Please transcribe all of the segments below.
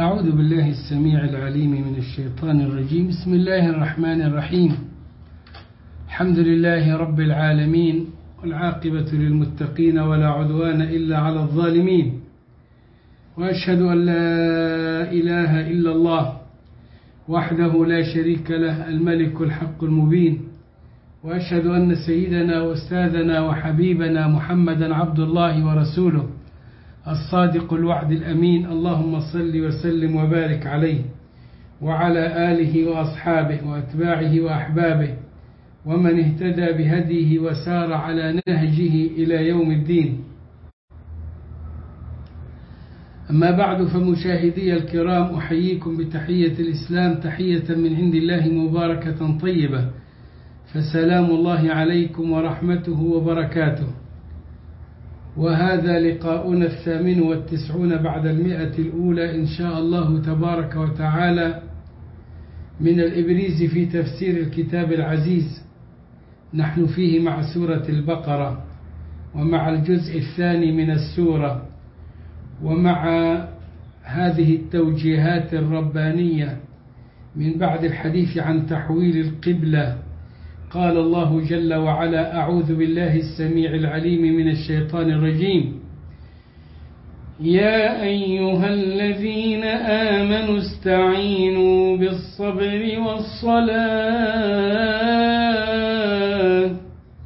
أعوذ بالله السميع العليم من الشيطان الرجيم. بسم الله الرحمن الرحيم. الحمد لله رب العالمين، والعاقبة للمتقين ولا عدوان إلا على الظالمين، وأشهد أن لا إله إلا الله وحده لا شريك له الملك الحق المبين، وأشهد أن سيدنا وأستاذنا وحبيبنا محمدا عبد الله ورسوله الصادق الوعد الأمين. اللهم صل وسلم وبارك عليه وعلى آله وأصحابه وأتباعه وأحبابه ومن اهتدى بهديه وسار على نهجه إلى يوم الدين. أما بعد، فمشاهدي الكرام، أحييكم بتحية الإسلام، تحية من عند الله مباركة طيبة، فسلام الله عليكم ورحمته وبركاته. وهذا لقاؤنا 98 بعد 100 الأولى إن شاء الله تبارك وتعالى من الإبريز في تفسير الكتاب العزيز. نحن فيه مع سورة البقرة، ومع الجزء الثاني من السورة، ومع هذه التوجيهات الربانية من بعد الحديث عن تحويل القبلة. قال الله جل وعلا: أعوذ بالله السميع العليم من الشيطان الرجيم. يا أيها الذين آمنوا استعينوا بالصبر والصلاة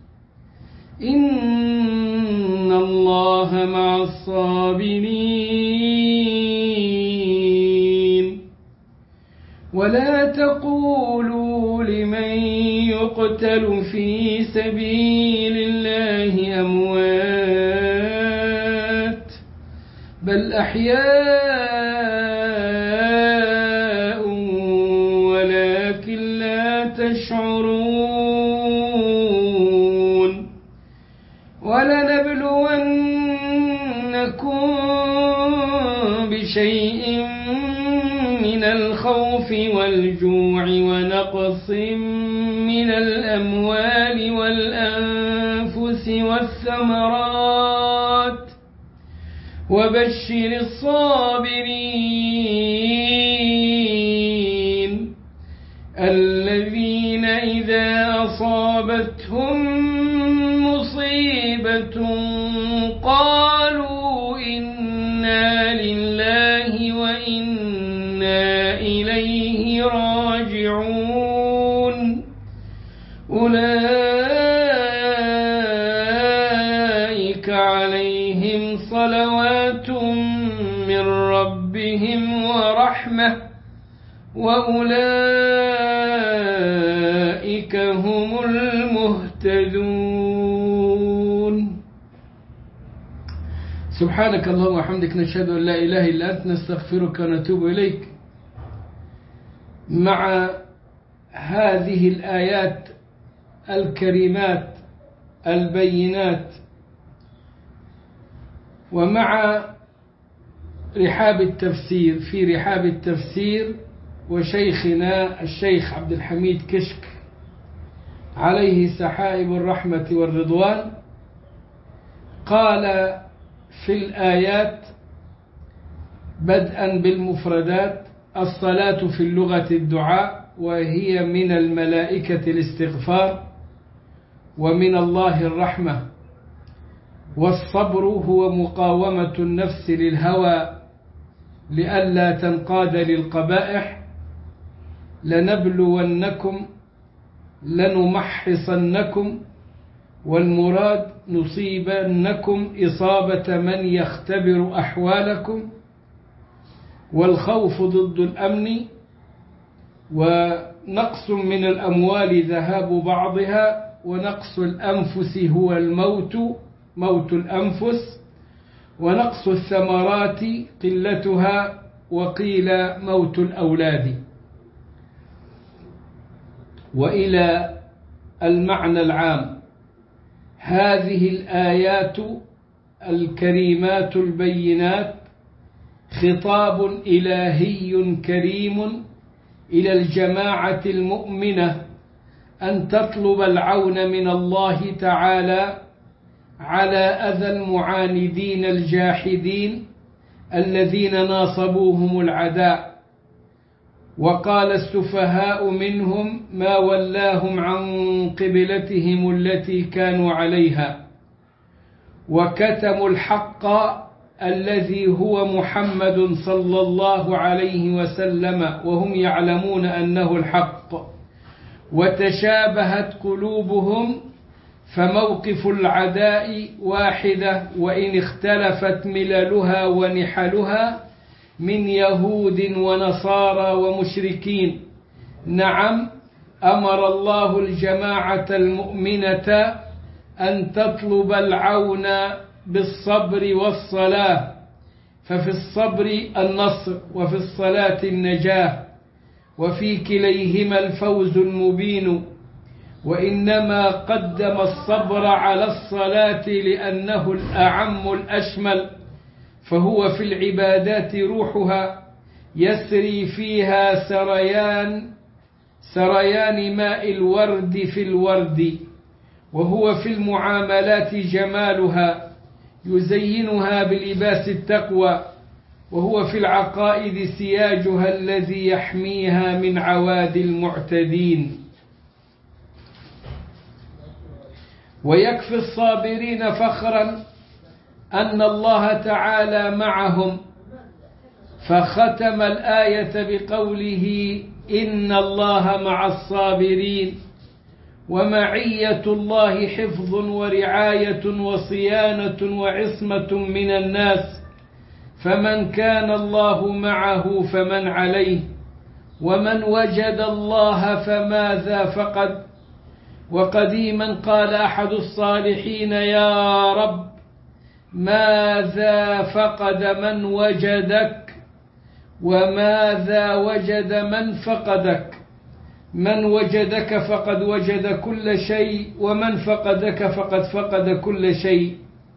إن الله مع الصابرين. ولا تقولوا لمن يقتل في سبيل الله أموات، بل أحياء ولكن لا تشعرون. ولنبلونكم بشيء من الخوف والجوع ونقص من الأموال والأنفس والثمرات وبشر الصابرين الذين إذا أصابتهم مصيبة قالوا إنا لله وإنا إليه راجعون. أولئك عليهم صلوات من ربهم ورحمة وأولئك هم المهتدون. سبحانك اللهم وبحمدك، نشهد أن لا إله إلا أنت، نستغفرك ونتوب إليك. مع هذه الآيات الكريمات البينات، ومع رحاب التفسير، في رحاب التفسير وشيخنا الشيخ عبد الحميد كشك عليه سحائب الرحمة والرضوان، قال في الآيات بدءا بالمفردات: الصلاة في اللغة الدعاء، وهي من الملائكة الاستغفار، ومن الله الرحمة. والصبر هو مقاومة النفس للهوى لئلا تنقاد للقبائح. لنبلونكم، لنمحصنكم، والمراد نصيبنكم إصابة من يختبر أحوالكم. والخوف ضد الأمن، ونقص من الأموال ذهاب بعضها، ونقص الأنفس هو الموت، موت الأنفس، ونقص الثمرات قلتها، وقيل موت الأولاد. وإلى المعنى العام، هذه الآيات الكريمات البينات خطاب إلهي كريم إلى الجماعة المؤمنة أن تطلب العون من الله تعالى على أذى المعاندين الجاحدين الذين ناصبوهم العداء. وقال السفهاء منهم ما ولاهم عن قبلتهم التي كانوا عليها، وكتموا الحق الذي هو محمد صلى الله عليه وسلم وهم يعلمون أنه الحق، وتشابهت قلوبهم، فموقف العداء واحدة وإن اختلفت مللها ونحلها من يهود ونصارى ومشركين. نعم، أمر الله الجماعة المؤمنة أن تطلب العون بالصبر والصلاة، ففي الصبر النصر وفي الصلاة النجاة، وفي كليهما الفوز المبين. وإنما قدم الصبر على الصلاة لأنه الأعم الأشمل، فهو في العبادات روحها يسري فيها سريان ماء الورد في الورد، وهو في المعاملات جمالها يزينها بلباس التقوى، وهو في العقائد سياجها الذي يحميها من عوادي المعتدين. ويكفي الصابرين فخرا أن الله تعالى معهم، فختم الآية بقوله إن الله مع الصابرين. ومعية الله حفظ ورعاية وصيانة وعصمة من الناس، فمن كان الله معه فمن عليه، ومن وجد الله فماذا فقد. وقديما قال أحد الصالحين يا رب ماذا فقد من وجدك، وماذا وجد من فقدك. من وجدك فقد وجد كل شيء، ومن فقدك فقد فقد كل شيء.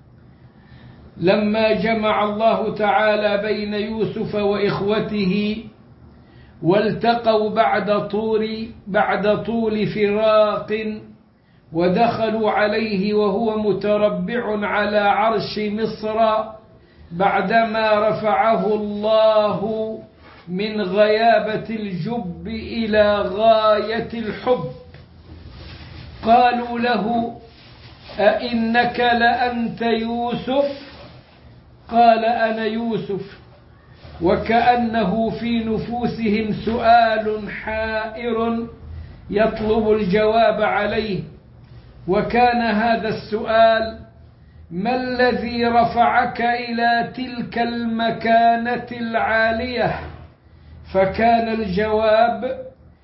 لما جمع الله تعالى بين يوسف وإخوته والتقوا بعد طول فراق، ودخلوا عليه وهو متربع على عرش مصر بعدما رفعه الله من غيابة الجب إلى غاية الحب. قالوا له أئنك لأنت يوسف؟ قال أنا يوسف. وكأنه في نفوسهم سؤال حائر يطلب الجواب عليه. وكان هذا السؤال ما الذي رفعك إلى تلك المكانة العالية؟ فكان الجواب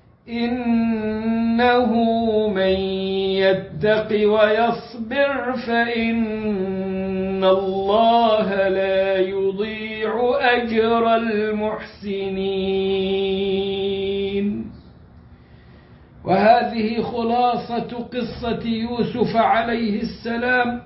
إنه من يتق ويصبر فإن الله لا يضيع أجر المحسنين. وهذه خلاصة قصة يوسف عليه السلام.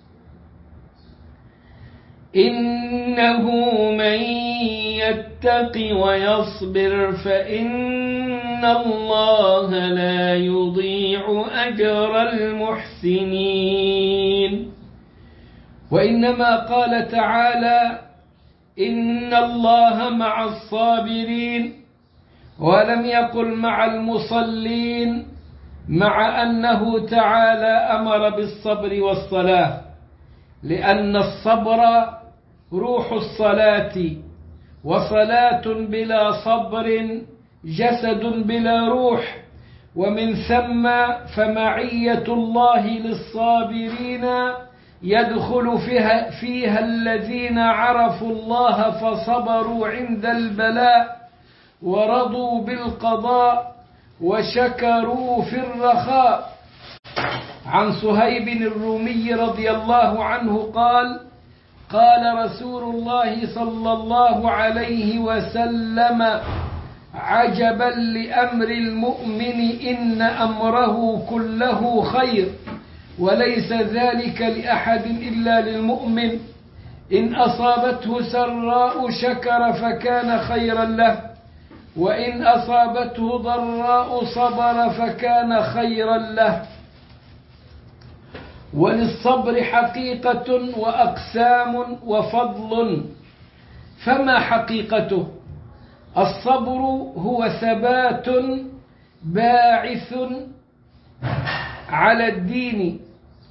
إنه من يتق ويصبر فإن الله لا يضيع أجر المحسنين. وإنما قال تعالى إن الله مع الصابرين، ولم يقل مع المصلين، مع أنه تعالى أمر بالصبر والصلاة، لأن الصبر روح الصلاة، وصلاة بلا صبر جسد بلا روح. ومن ثم فمعية الله للصابرين يدخل فيها الذين عرفوا الله فصبروا عند البلاء، ورضوا بالقضاء، وشكروا في الرخاء. عن صهيب الرومي رضي الله عنه قال قال رسول الله صلى الله عليه وسلم عجبا لأمر المؤمن إن أمره كله خير، وليس ذلك لأحد إلا للمؤمن. إن أصابته سراء شكر فكان خيرا له، وإن أصابته ضراء صبر فكان خيرا له. وللصبر حقيقة وأقسام وفضل، فما حقيقته؟ الصبر هو ثبات باعث على الدين،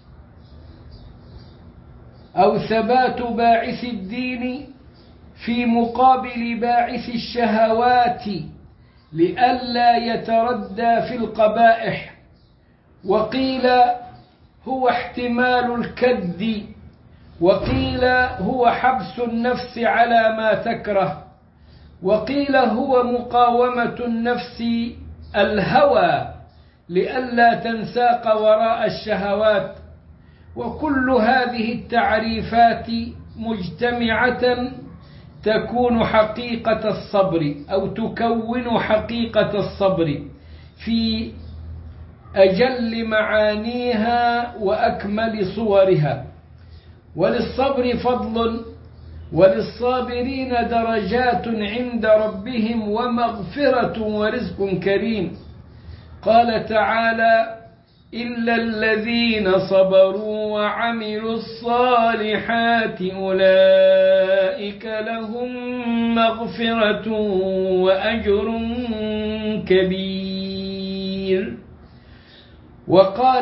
أو ثبات باعث الدين في مقابل باعث الشهوات لئلا يتردى في القبائح. وقيل هو احتمال الكد، وقيل هو حبس النفس على ما تكره، وقيل هو مقاومة النفس الهوى لئلا تنساق وراء الشهوات. وكل هذه التعريفات مجتمعة تكون حقيقة الصبر، أو تكون حقيقة الصبر في أجل معانيها وأكمل صورها. وللصبر فضل، وللصابرين درجات عند ربهم ومغفرة ورزق كريم. قال تعالى: إلا الذين صبروا وعملوا الصالحات أولئك لهم مغفرة وأجر كبير. وقال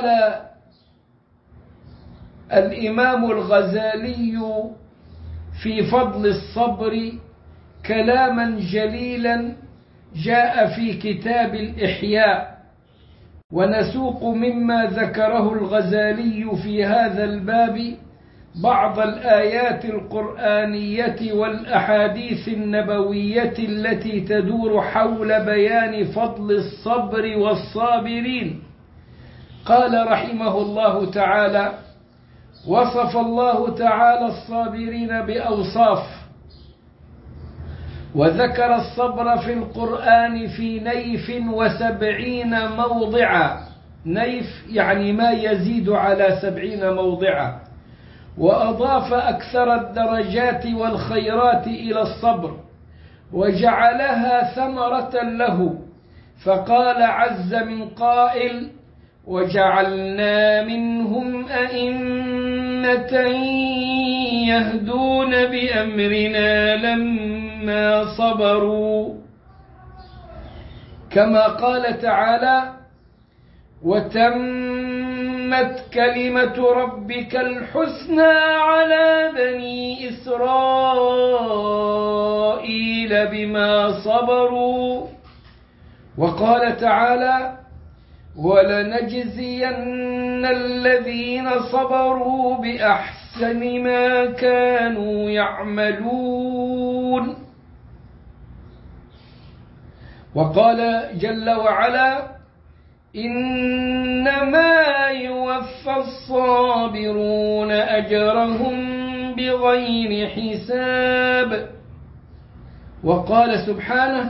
الإمام الغزالي في فضل الصبر كلاما جليلا جاء في كتاب الإحياء، ونسوق مما ذكره الغزالي في هذا الباب بعض الآيات القرآنية والأحاديث النبوية التي تدور حول بيان فضل الصبر والصابرين. قال رحمه الله تعالى: وصف الله تعالى الصابرين بأوصاف، وذكر الصبر في القرآن في 70 موضعا. نيف يعني ما يزيد على 70 موضعا. وأضاف أكثر الدرجات والخيرات إلى الصبر، وجعلها ثمرة له، فقال عز من قائل: وجعلنا منهم أئمة يهدون بأمرنا لما صبروا. كما قال تعالى: وتمت كلمة ربك الحسنى على بني إسرائيل بما صبروا. وقال تعالى: ولنجزين الذين صبروا بأحسن ما كانوا يعملون. وقال جل وعلا: إنما يوفى الصابرون أجرهم بغير حساب. وقال سبحانه: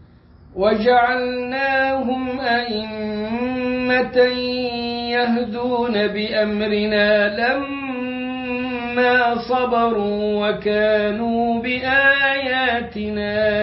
وجعلناهم أئمة يهدون بأمرنا لما صبروا وكانوا بآياتنا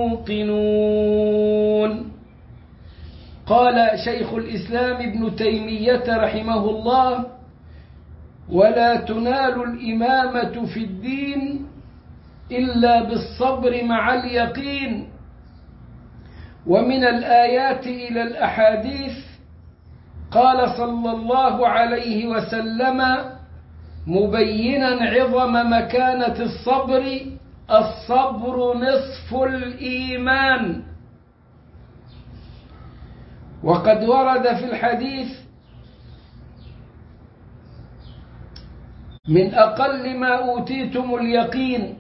يوقنون. قال شيخ الإسلام ابن تيمية رحمه الله: ولا تنال الإمامة في الدين إلا بالصبر مع اليقين. ومن الآيات إلى الأحاديث قال صلى الله عليه وسلم مبينا عظم مكانة الصبر: الصبر نصف الإيمان. وقد ورد في الحديث: من أقل ما أوتيتم اليقين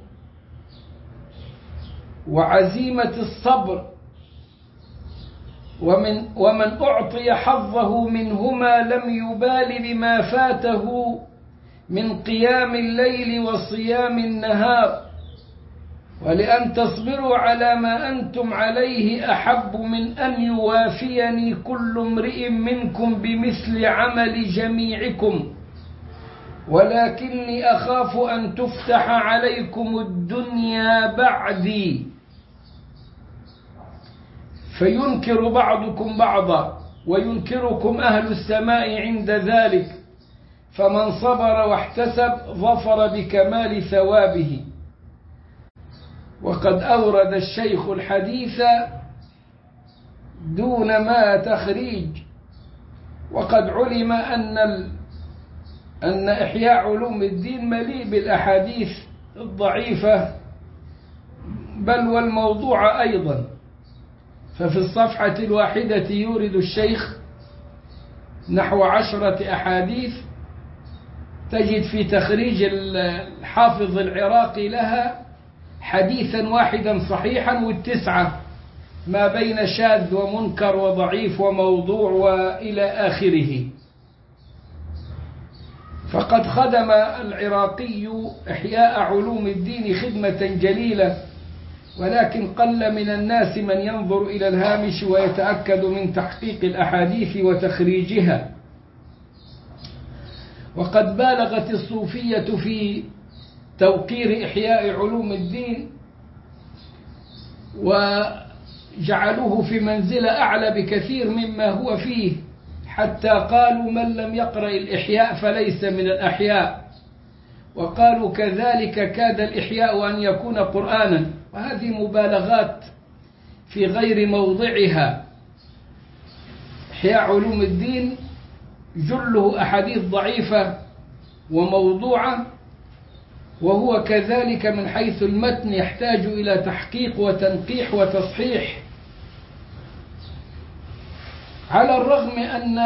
وعزيمة الصبر، ومن أعطي حظه منهما لم يبال بما فاته من قيام الليل وصيام النهار. ولأن تصبروا على ما أنتم عليه أحب من أن يوافيني كل امرئ منكم بمثل عمل جميعكم، ولكني أخاف أن تفتح عليكم الدنيا بعدي فينكر بعضكم بعضا وينكركم أهل السماء عند ذلك، فمن صبر واحتسب ظفر بكمال ثوابه. وقد أورد الشيخ الحديث دون ما تخريج. وقد علم أن إحياء علوم الدين مليء بالأحاديث الضعيفة بل والموضوع أيضا. ففي الصفحة الواحدة يورد الشيخ نحو 10 أحاديث، تجد في تخريج الحافظ العراقي لها حديثا واحدا صحيحا، والتسعة ما بين شاذ ومنكر وضعيف وموضوع وإلى آخره. فقد خدم العراقي إحياء علوم الدين خدمة جليلة، ولكن قل من الناس من ينظر إلى الهامش ويتأكد من تحقيق الأحاديث وتخريجها. وقد بالغت الصوفية في توقير إحياء علوم الدين وجعلوه في منزلة أعلى بكثير مما هو فيه، حتى قالوا من لم يقرأ الإحياء فليس من الأحياء، وقالوا كذلك كاد الإحياء أن يكون قرآنا، وهذه مبالغات في غير موضعها. إحياء علوم الدين جله أحاديث ضعيفة وموضوعة، وهو كذلك من حيث المتن يحتاج إلى تحقيق وتنقيح وتصحيح، على الرغم أن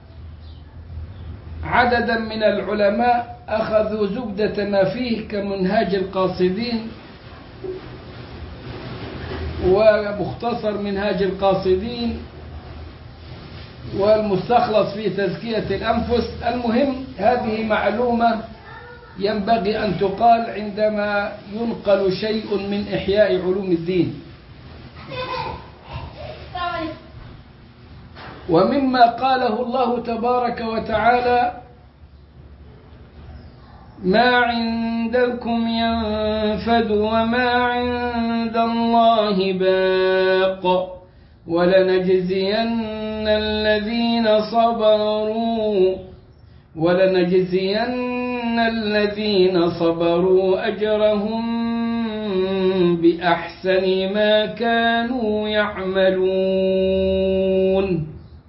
عددا من العلماء أخذوا زبدة ما فيه كمنهاج القاصدين ومختصر منهاج القاصدين والمستخلص في تزكية الأنفس. المهم هذه معلومة ينبغي أن تقال عندما ينقل شيء من إحياء علوم الدين. ومما قاله الله تبارك وتعالى: ما عندكم ينفد وما عند الله باق ولنجزين الذين صبروا أجرهم بأحسن ما كانوا يعملون.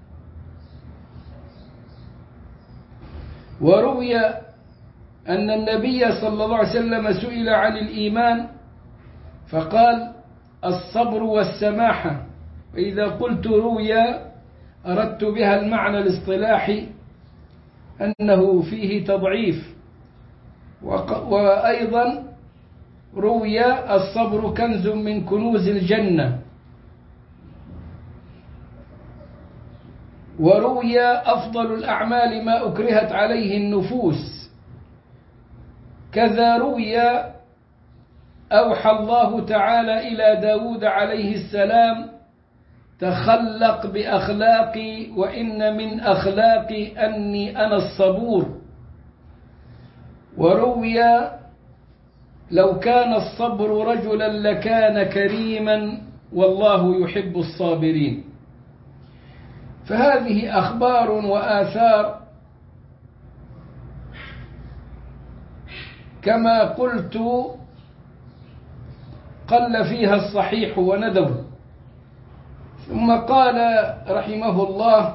وروي أن النبي صلى الله عليه وسلم سئل عن الإيمان فقال: الصبر والسماحة. وإذا قلت روي أردت بها المعنى الاصطلاحي أنه فيه تضعيف. وأيضا روي: الصبر كنز من كنوز الجنة. وروي: أفضل الأعمال ما أكرهت عليه النفوس. كذا روي: أوحى الله تعالى إلى داود عليه السلام: تخلق بأخلاقي وإن من أخلاقي أني أنا الصبور. وروي: لو كان الصبر رجلا لكان كريما والله يحب الصابرين. فهذه أخبار وآثار كما قلت قل فيها الصحيح وندر. ثم قال رحمه الله: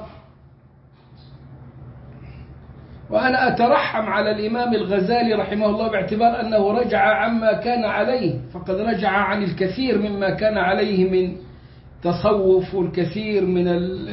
وأنا أترحم على الإمام الغزالي رحمه الله باعتبار أنه رجع عما كان عليه، فقد رجع عن الكثير مما كان عليه من تصوف والكثير من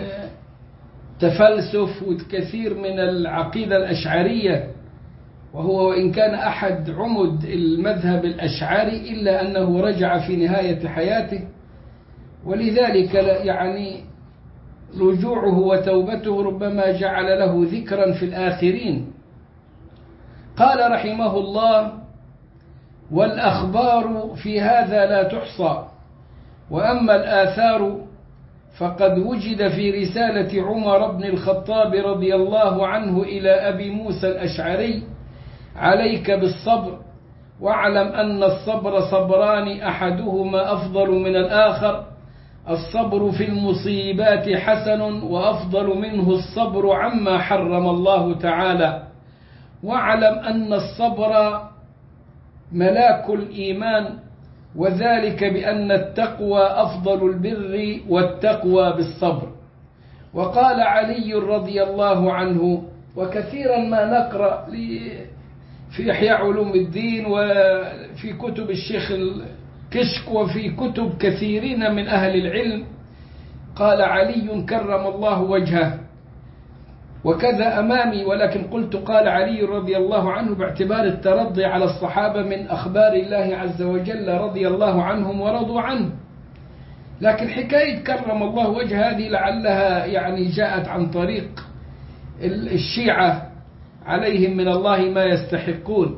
التفلسف والكثير من العقيدة الأشعرية، وهو وإن كان أحد عمد المذهب الأشعري إلا أنه رجع في نهاية حياته، ولذلك يعني رجوعه وتوبته ربما جعل له ذكرا في الآخرين. قال رحمه الله: والأخبار في هذا لا تحصى، وأما الآثار فقد وجد في رسالة عمر بن الخطاب رضي الله عنه إلى أبي موسى الأشعري: عليك بالصبر، واعلم أن الصبر صبران أحدهما أفضل من الآخر، الصبر في المصيبات حسن وأفضل منه الصبر عما حرم الله تعالى، واعلم أن الصبر ملاك الإيمان وذلك بأن التقوى أفضل البر والتقوى بالصبر. وقال علي رضي الله عنه، وكثيرا ما نقرأ في إحياء علوم الدين وفي كتب الشيخ الكشك وفي كتب كثيرين من أهل العلم، قال علي كرم الله وجهه، وكذا أمامي، ولكن قلت قال علي رضي الله عنه باعتبار الترضي على الصحابة من أخبار الله عز وجل رضي الله عنهم ورضوا عنه. لكن حكاية كرم الله وجه هذه لعلها يعني جاءت عن طريق الشيعة عليهم من الله ما يستحقون،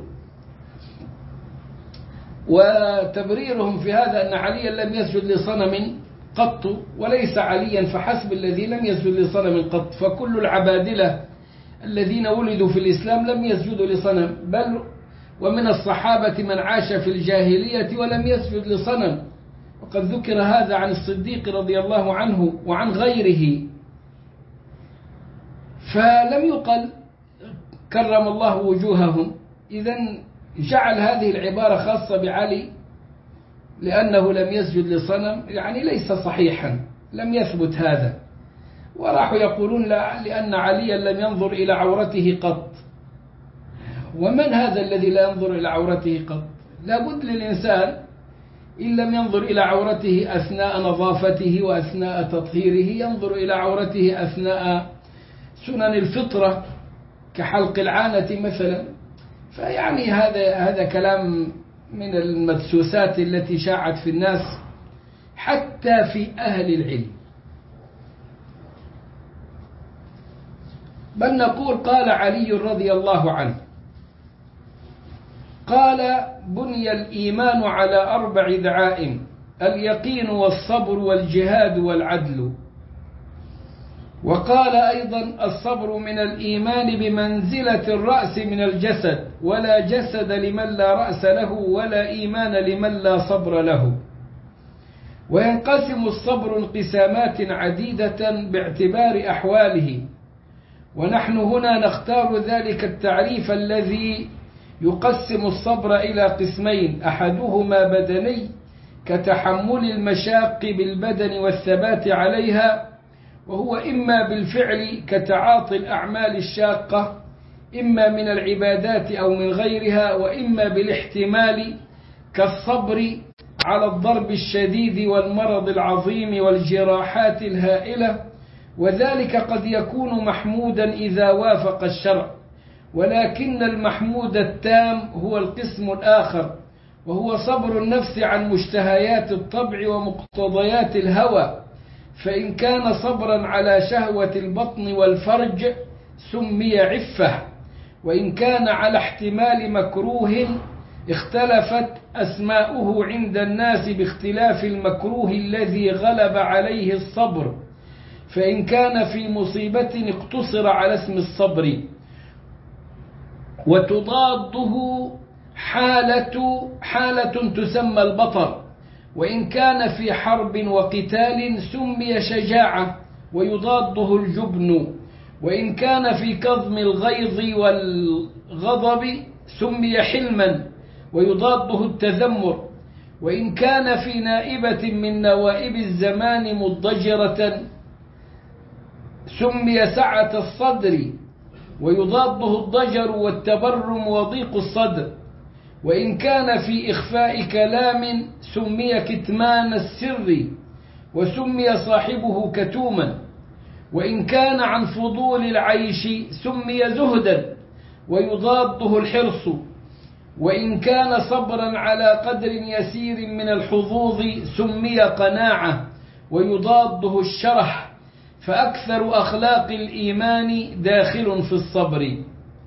وتبريرهم في هذا أن عليا لم يسجد لصنم قط، وليس عليا فحسب الذي لم يسجد لصنم قط، فكل العبادلة الذين ولدوا في الإسلام لم يسجدوا لصنم، بل ومن الصحابة من عاش في الجاهلية ولم يسجد لصنم، وقد ذكر هذا عن الصديق رضي الله عنه وعن غيره. فلم يقل كرم الله وجوههم، إذن جعل هذه العبارة خاصة بعلي لأنه لم يسجد لصنم، يعني ليس صحيحا، لم يثبت هذا. وراحوا يقولون لا، لأن عليا لم ينظر إلى عورته قط. ومن هذا الذي لا ينظر إلى عورته قط؟ لابد للإنسان إن لم ينظر إلى عورته أثناء نظافته وأثناء تطهيره، ينظر إلى عورته أثناء سنن الفطرة كحلق العانة مثلا. فيعني هذا كلام من المدسوسات التي شاعت في الناس حتى في أهل العلم. بل نقول قال علي رضي الله عنه، قال بني الإيمان على 4 دعائم: اليقين والصبر والجهاد والعدل. وقال أيضا: الصبر من الإيمان بمنزلة الرأس من الجسد، ولا جسد لمن لا رأس له، ولا إيمان لمن لا صبر له. وينقسم الصبر انقسامات عديدة باعتبار أحواله، ونحن هنا نختار ذلك التعريف الذي يقسم الصبر إلى قسمين: أحدهما بدني كتحمل المشاق بالبدن والثبات عليها، وهو إما بالفعل كتعاطي الأعمال الشاقة إما من العبادات أو من غيرها، وإما بالاحتمال كالصبر على الضرب الشديد والمرض العظيم والجراحات الهائلة، وذلك قد يكون محمودا إذا وافق الشرع. ولكن المحمود التام هو القسم الآخر، وهو صبر النفس عن مشتهيات الطبع ومقتضيات الهوى، فإن كان صبرا على شهوة البطن والفرج سمي عفة، وإن كان على احتمال مكروه اختلفت أسماؤه عند الناس باختلاف المكروه الذي غلب عليه الصبر، فإن كان في مصيبة اقتصر على اسم الصبر. وتضاده حالة تسمى البطر، وإن كان في حرب وقتال سمي شجاعة ويضاده الجبن، وإن كان في كظم الغيظ والغضب سمي حلما ويضاده التذمر، وإن كان في نائبة من نوائب الزمان مضجرة سمي سعة الصدر ويضاده الضجر والتبرم وضيق الصدر، وإن كان في إخفاء كلام سمي كتمان السر وسمي صاحبه كتوما، وإن كان عن فضول العيش سمي زهدا ويضاده الحرص، وإن كان صبرا على قدر يسير من الحظوظ سمي قناعة ويضاده الشرح، فأكثر أخلاق الإيمان داخل في الصبر.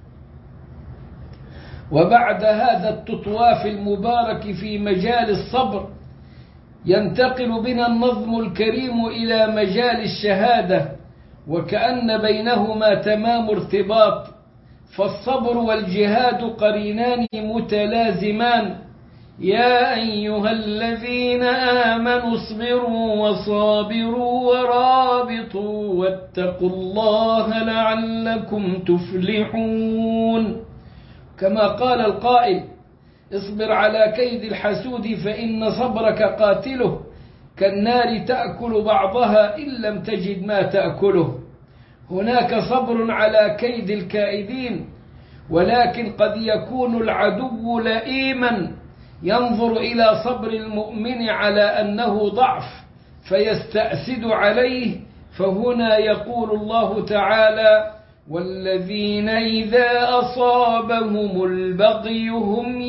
وبعد هذا التطواف المبارك في مجال الصبر ينتقل بنا النظم الكريم إلى مجال الشهادة، وكأن بينهما تمام ارتباط، فالصبر والجهاد قرينان متلازمان. يا أيها الذين آمنوا اصبروا وصابروا ورابطوا واتقوا الله لعلكم تفلحون. كما قال القائل: اصبر على كيد الحسود فإن صبرك قاتله، كالنار تأكل بعضها إن لم تجد ما تأكله. هناك صبر على كيد الكائدين، ولكن قد يكون العدو لئيما ينظر إلى صبر المؤمن على أنه ضعف فيستأسد عليه، فهنا يقول الله تعالى: والذين إذا أصابهم البغي هم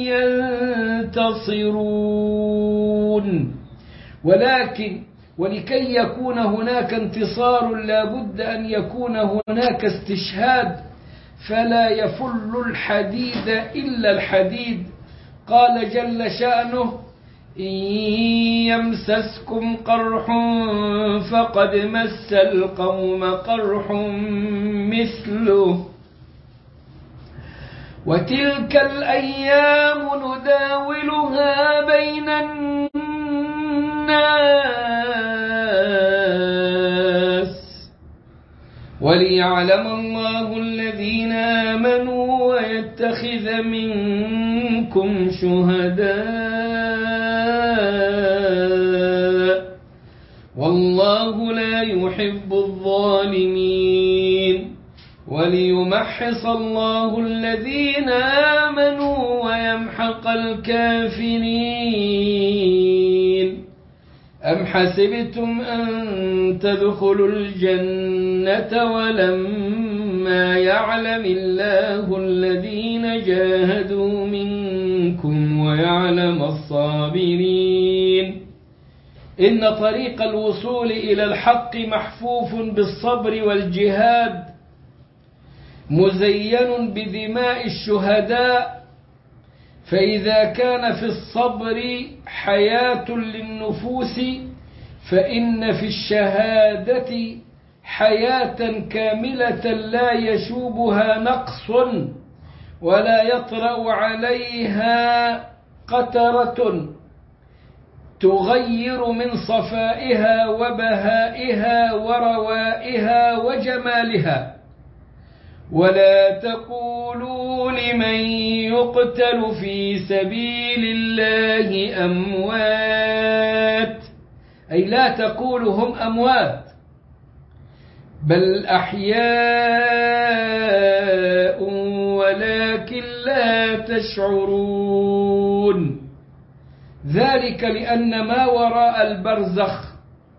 ينتصرون. ولكي يكون هناك انتصار لا بد أن يكون هناك استشهاد، فلا يفل الحديد إلا الحديد. قال جل شأنه: إن يمسسكم قرح فقد مس القوم قرح مثله وتلك الأيام نداولها بين الناس وليعلم الله الذين آمنوا ويتخذ منكم شهداء والله لا يحب الظالمين وليمحص الله الذين آمنوا ويمحق الكافرين. أم حسبتم أن تدخلوا الجنة ولما يعلم الله الذين جاهدوا منكم ويعلم الصابرين. إن طريق الوصول إلى الحق محفوف بالصبر والجهاد، مزين بدماء الشهداء، فإذا كان في الصبر حياة للنفوس فإن في الشهادة حياة كاملة لا يشوبها نقص ولا يطرأ عليها قترة تغير من صفائها وبهائها وروائها وجمالها. ولا تقولوا لمن يقتل في سبيل الله أموات، أي لا تقولوا هم أموات، بل أحياء ولكن لا تشعرون. ذلك لأن ما وراء البرزخ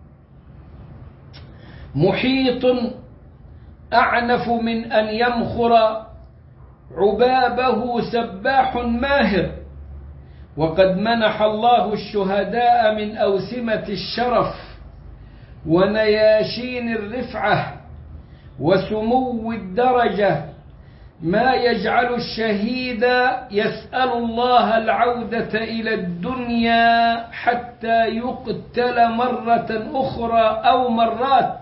محيط أعنف من أن يمخر عبابه سباح ماهر. وقد منح الله الشهداء من أوسمة الشرف ونياشين الرفعة وسمو الدرجة ما يجعل الشهيد يسأل الله العودة إلى الدنيا حتى يقتل مرة أخرى أو مرات.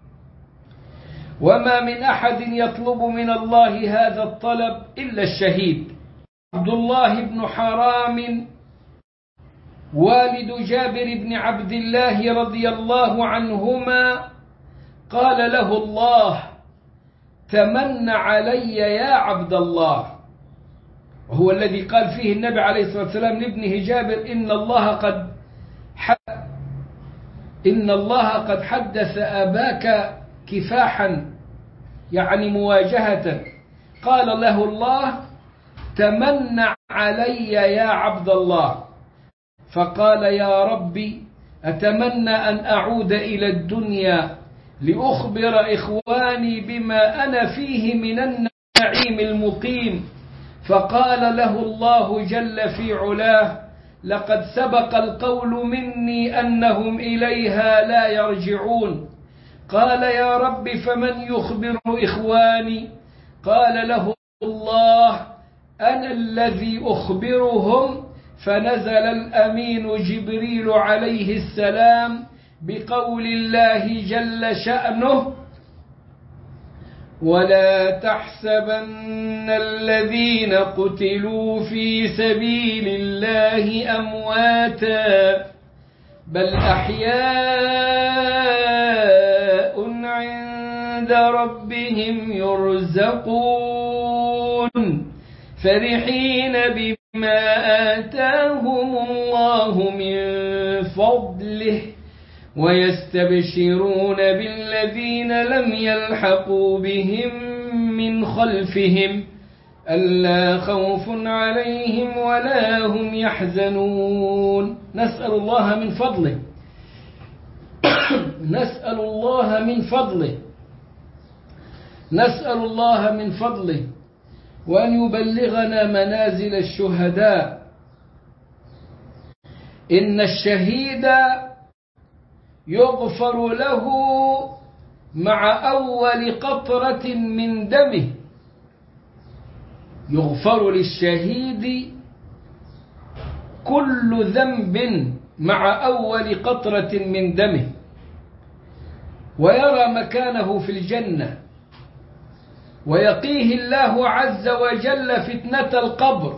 وما من أحد يطلب من الله هذا الطلب إلا الشهيد. عبد الله بن حرام والد جابر بن عبد الله رضي الله عنهما قال له الله: تمن علي يا عبد الله. وهو الذي قال فيه النبي عليه الصلاة والسلام لابنه جابر: إن الله قد حدث أباك كفاحا، يعني مواجهة. قال له الله: تمن علي يا عبد الله. فقال: يا ربي أتمنى أن أعود إلى الدنيا لأخبر إخواني بما أنا فيه من النعيم المقيم. فقال له الله جل في علاه: لقد سبق القول مني أنهم إليها لا يرجعون. قال: يا رب فمن يخبر إخواني؟ قال له الله: أنا الذي أخبرهم. فنزل الأمين جبريل عليه السلام بقول الله جل شأنه: ولا تحسبن الذين قتلوا في سبيل الله أمواتا بل أحياء عند ربهم يرزقون. فرحين بما آتاهم الله من فضله ويستبشرون بالذين لم يلحقوا بهم من خلفهم ألا خوف عليهم ولا هم يحزنون. نسأل الله من فضله نسأل الله من فضله نسأل الله من فضله وأن يبلغنا منازل الشهداء. إن الشهيد يغفر له مع أول قطرة من دمه. يغفر للشهيد كل ذنب مع أول قطرة من دمه، ويرى مكانه في الجنة، ويقيه الله عز وجل فتنة القبر،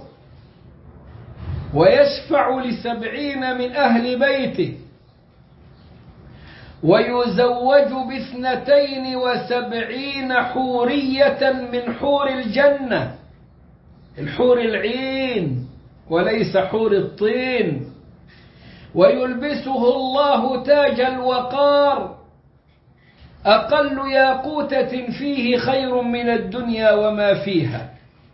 ويشفع ل70 من أهل بيته، ويزوج ب72 حورية من حور الجنة، الحور العين وليس حور الطين، ويلبسه الله تاج الوقار أقل ياقوتة فيه خير من الدنيا وما فيها،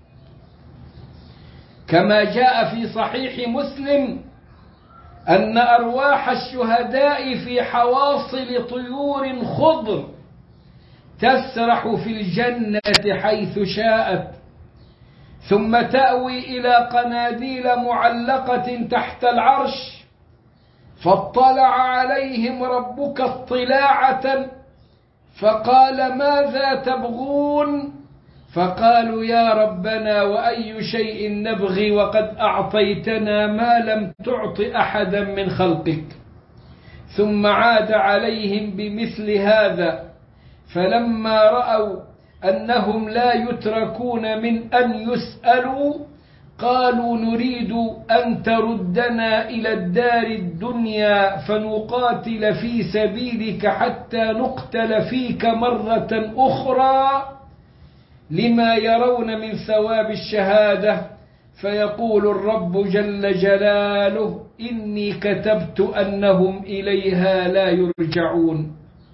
كما جاء في صحيح مسلم أن أرواح الشهداء في حواصل طيور خضر تسرح في الجنة حيث شاءت، ثم تأوي إلى قناديل معلقة تحت العرش، فاطلع عليهم ربك اطلاعة فقال ماذا تبغون؟ فقالوا يا ربنا وأي شيء نبغي وقد أعطيتنا ما لم تعط أحدا من خلقك. ثم عاد عليهم بمثل هذا، فلما رأوا أنهم لا يتركون من أن يسألوا قالوا نريد أن تردنا إلى الدار الدنيا فنقاتل في سبيلك حتى نقتل فيك مرة أخرى لما يرون من ثواب الشهادة. فيقول الرب جل جلاله إني كتبت أنهم إليها لا يرجعون.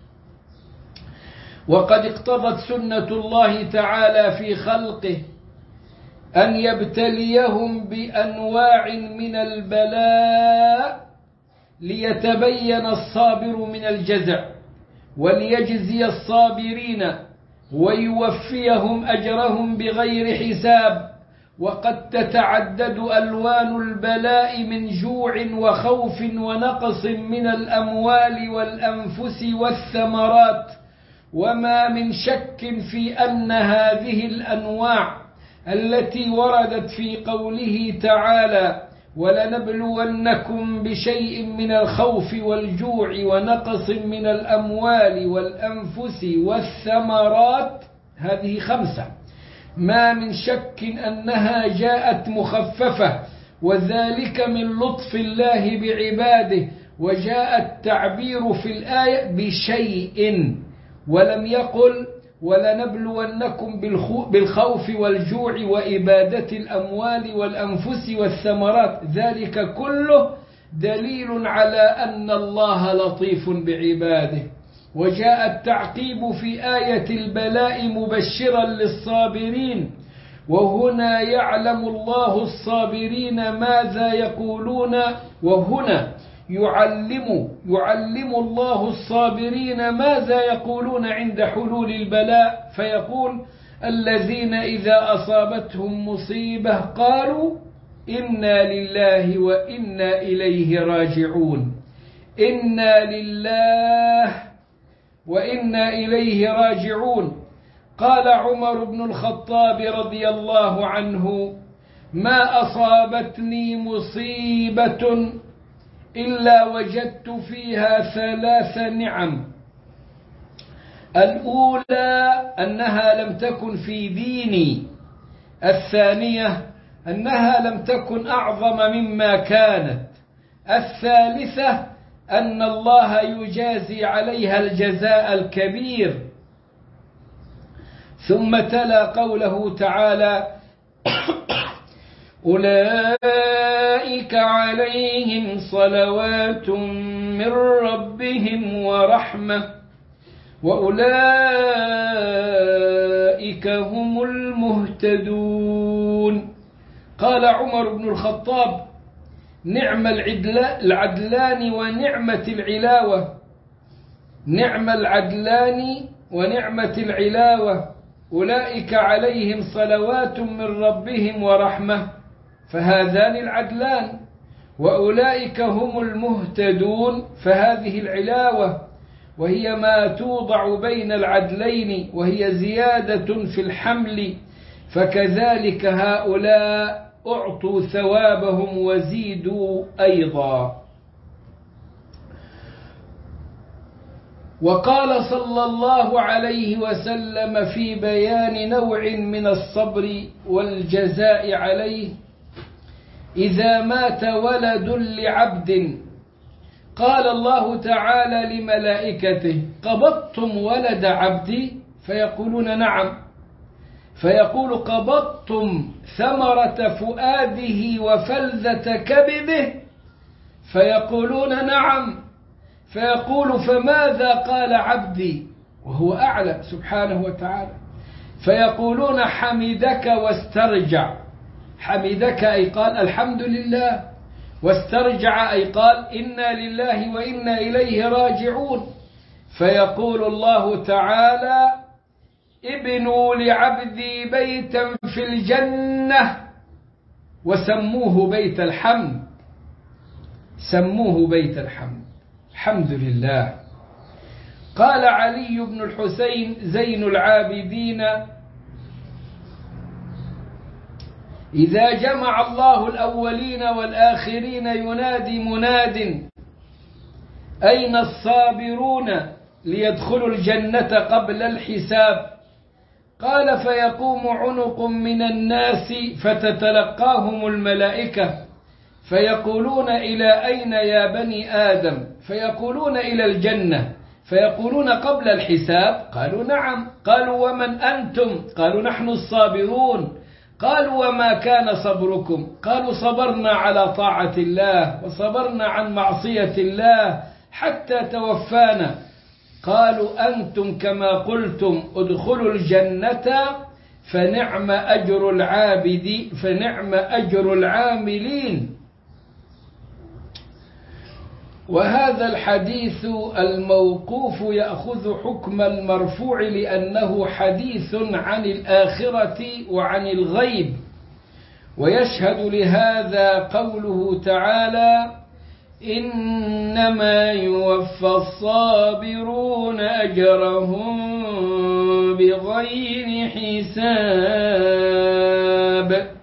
وقد اقتضت سنة الله تعالى في خلقه أن يبتليهم بأنواع من البلاء ليتبين الصابر من الجزع، وليجزي الصابرين ويوفيهم أجرهم بغير حساب. وقد تتعدد ألوان البلاء من جوع وخوف ونقص من الأموال والأنفس والثمرات، وما من شك في أن هذه الأنواع التي وردت في قوله تعالى ولنبلونكم بشيء من الخوف والجوع ونقص من الأموال والأنفس والثمرات، هذه 5، ما من شك أنها جاءت مخففة، وذلك من لطف الله بعباده. وجاء التعبير في الآية بشيء، ولم يقل ولنبلونكم بالخوف والجوع وإبادة الأموال والأنفس والثمرات. ذلك كله دليل على أن الله لطيف بعباده. وجاء التعقيب في آية البلاء مبشرا للصابرين، وهنا يعلم الله الصابرين ماذا يقولون، وهنا يعلم الله الصابرين ماذا يقولون عند حلول البلاء، فيقول الذين إذا أصابتهم مصيبة قالوا إنا لله وإنا إليه راجعون. إنا لله وإنا إليه راجعون. قال عمر بن الخطاب رضي الله عنه ما أصابتني مصيبة إلا وجدت فيها 3 نعم. الأولى أنها لم تكن في ديني، الثانية أنها لم تكن أعظم مما كانت، الثالثة أن الله يجازي عليها الجزاء الكبير. ثم تلا قوله تعالى أولئك عليهم صلوات من ربهم ورحمة وأولئك هم المهتدون. قال عمر بن الخطاب: نعم العدلان ونعمة العلاوة، نعم العدلان ونعمة العلاوة، أولئك عليهم صلوات من ربهم ورحمة، فهذان العدلان، وأولئك هم المهتدون، فهذه العلاوة، وهي ما توضع بين العدلين، وهي زيادة في الحمل، فكذلك هؤلاء أعطوا ثوابهم وزيدوا أيضا. وقال صلى الله عليه وسلم في بيان نوع من الصبر والجزاء عليه: إذا مات ولد لعبد قال الله تعالى لملائكته: قبضتم ولد عبدي؟ فيقولون: نعم. فيقول: قبضتم ثمرة فؤاده وفلذة كبده؟ فيقولون: نعم. فيقول: فماذا قال عبدي؟ وهو أعلم سبحانه وتعالى. فيقولون: حمدك واسترجع. حمدك أي قال الحمد لله، واسترجع أي قال إنا لله وإنا إليه راجعون. فيقول الله تعالى: ابنوا لعبدي بيتا في الجنة وسموه بيت الحمد. سموه بيت الحمد. الحمد لله. قال علي بن الحسين زين العابدين: إذا جمع الله الأولين والآخرين ينادي مناد: أين الصابرون ليدخلوا الجنة قبل الحساب؟ قال: فيقوم عنق من الناس فتتلقاهم الملائكة فيقولون: إلى أين يا بني آدم؟ فيقولون: إلى الجنة. فيقولون: قبل الحساب؟ قالوا: نعم. قالوا: ومن أنتم؟ قالوا: نحن الصابرون. قالوا: وما كان صبركم؟ قالوا: صبرنا على طاعة الله وصبرنا عن معصية الله حتى توفانا. قالوا: أنتم كما قلتم ادخلوا الجنة فنعم أجر العابد فنعم أجر العاملين. وهذا الحديث الموقوف يأخذ حكم المرفوع لأنه حديث عن الآخرة وعن الغيب. ويشهد لهذا قوله تعالى: إنما يوفى الصابرون أجرهم بغير حساب.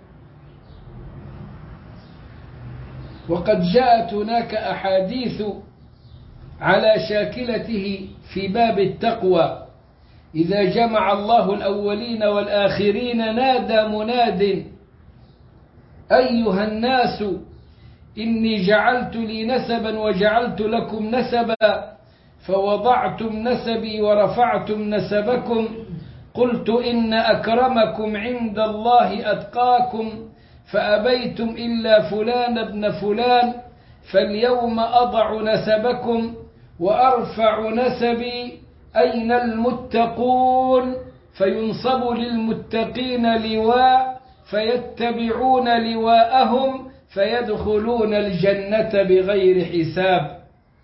وقد جاءت هناك أحاديث على شاكلته في باب التقوى: إذا جمع الله الأولين والآخرين نادى مناد: أيها الناس إني جعلت لي نسبا وجعلت لكم نسبا فوضعتم نسبي ورفعتم نسبكم، قلت إن أكرمكم عند الله أتقاكم فأبيتم إلا فلان ابن فلان، فاليوم أضع نسبكم وأرفع نسبي، أين المتقون؟ فينصب للمتقين لواء فيتبعون لواءهم فيدخلون الجنة بغير حساب.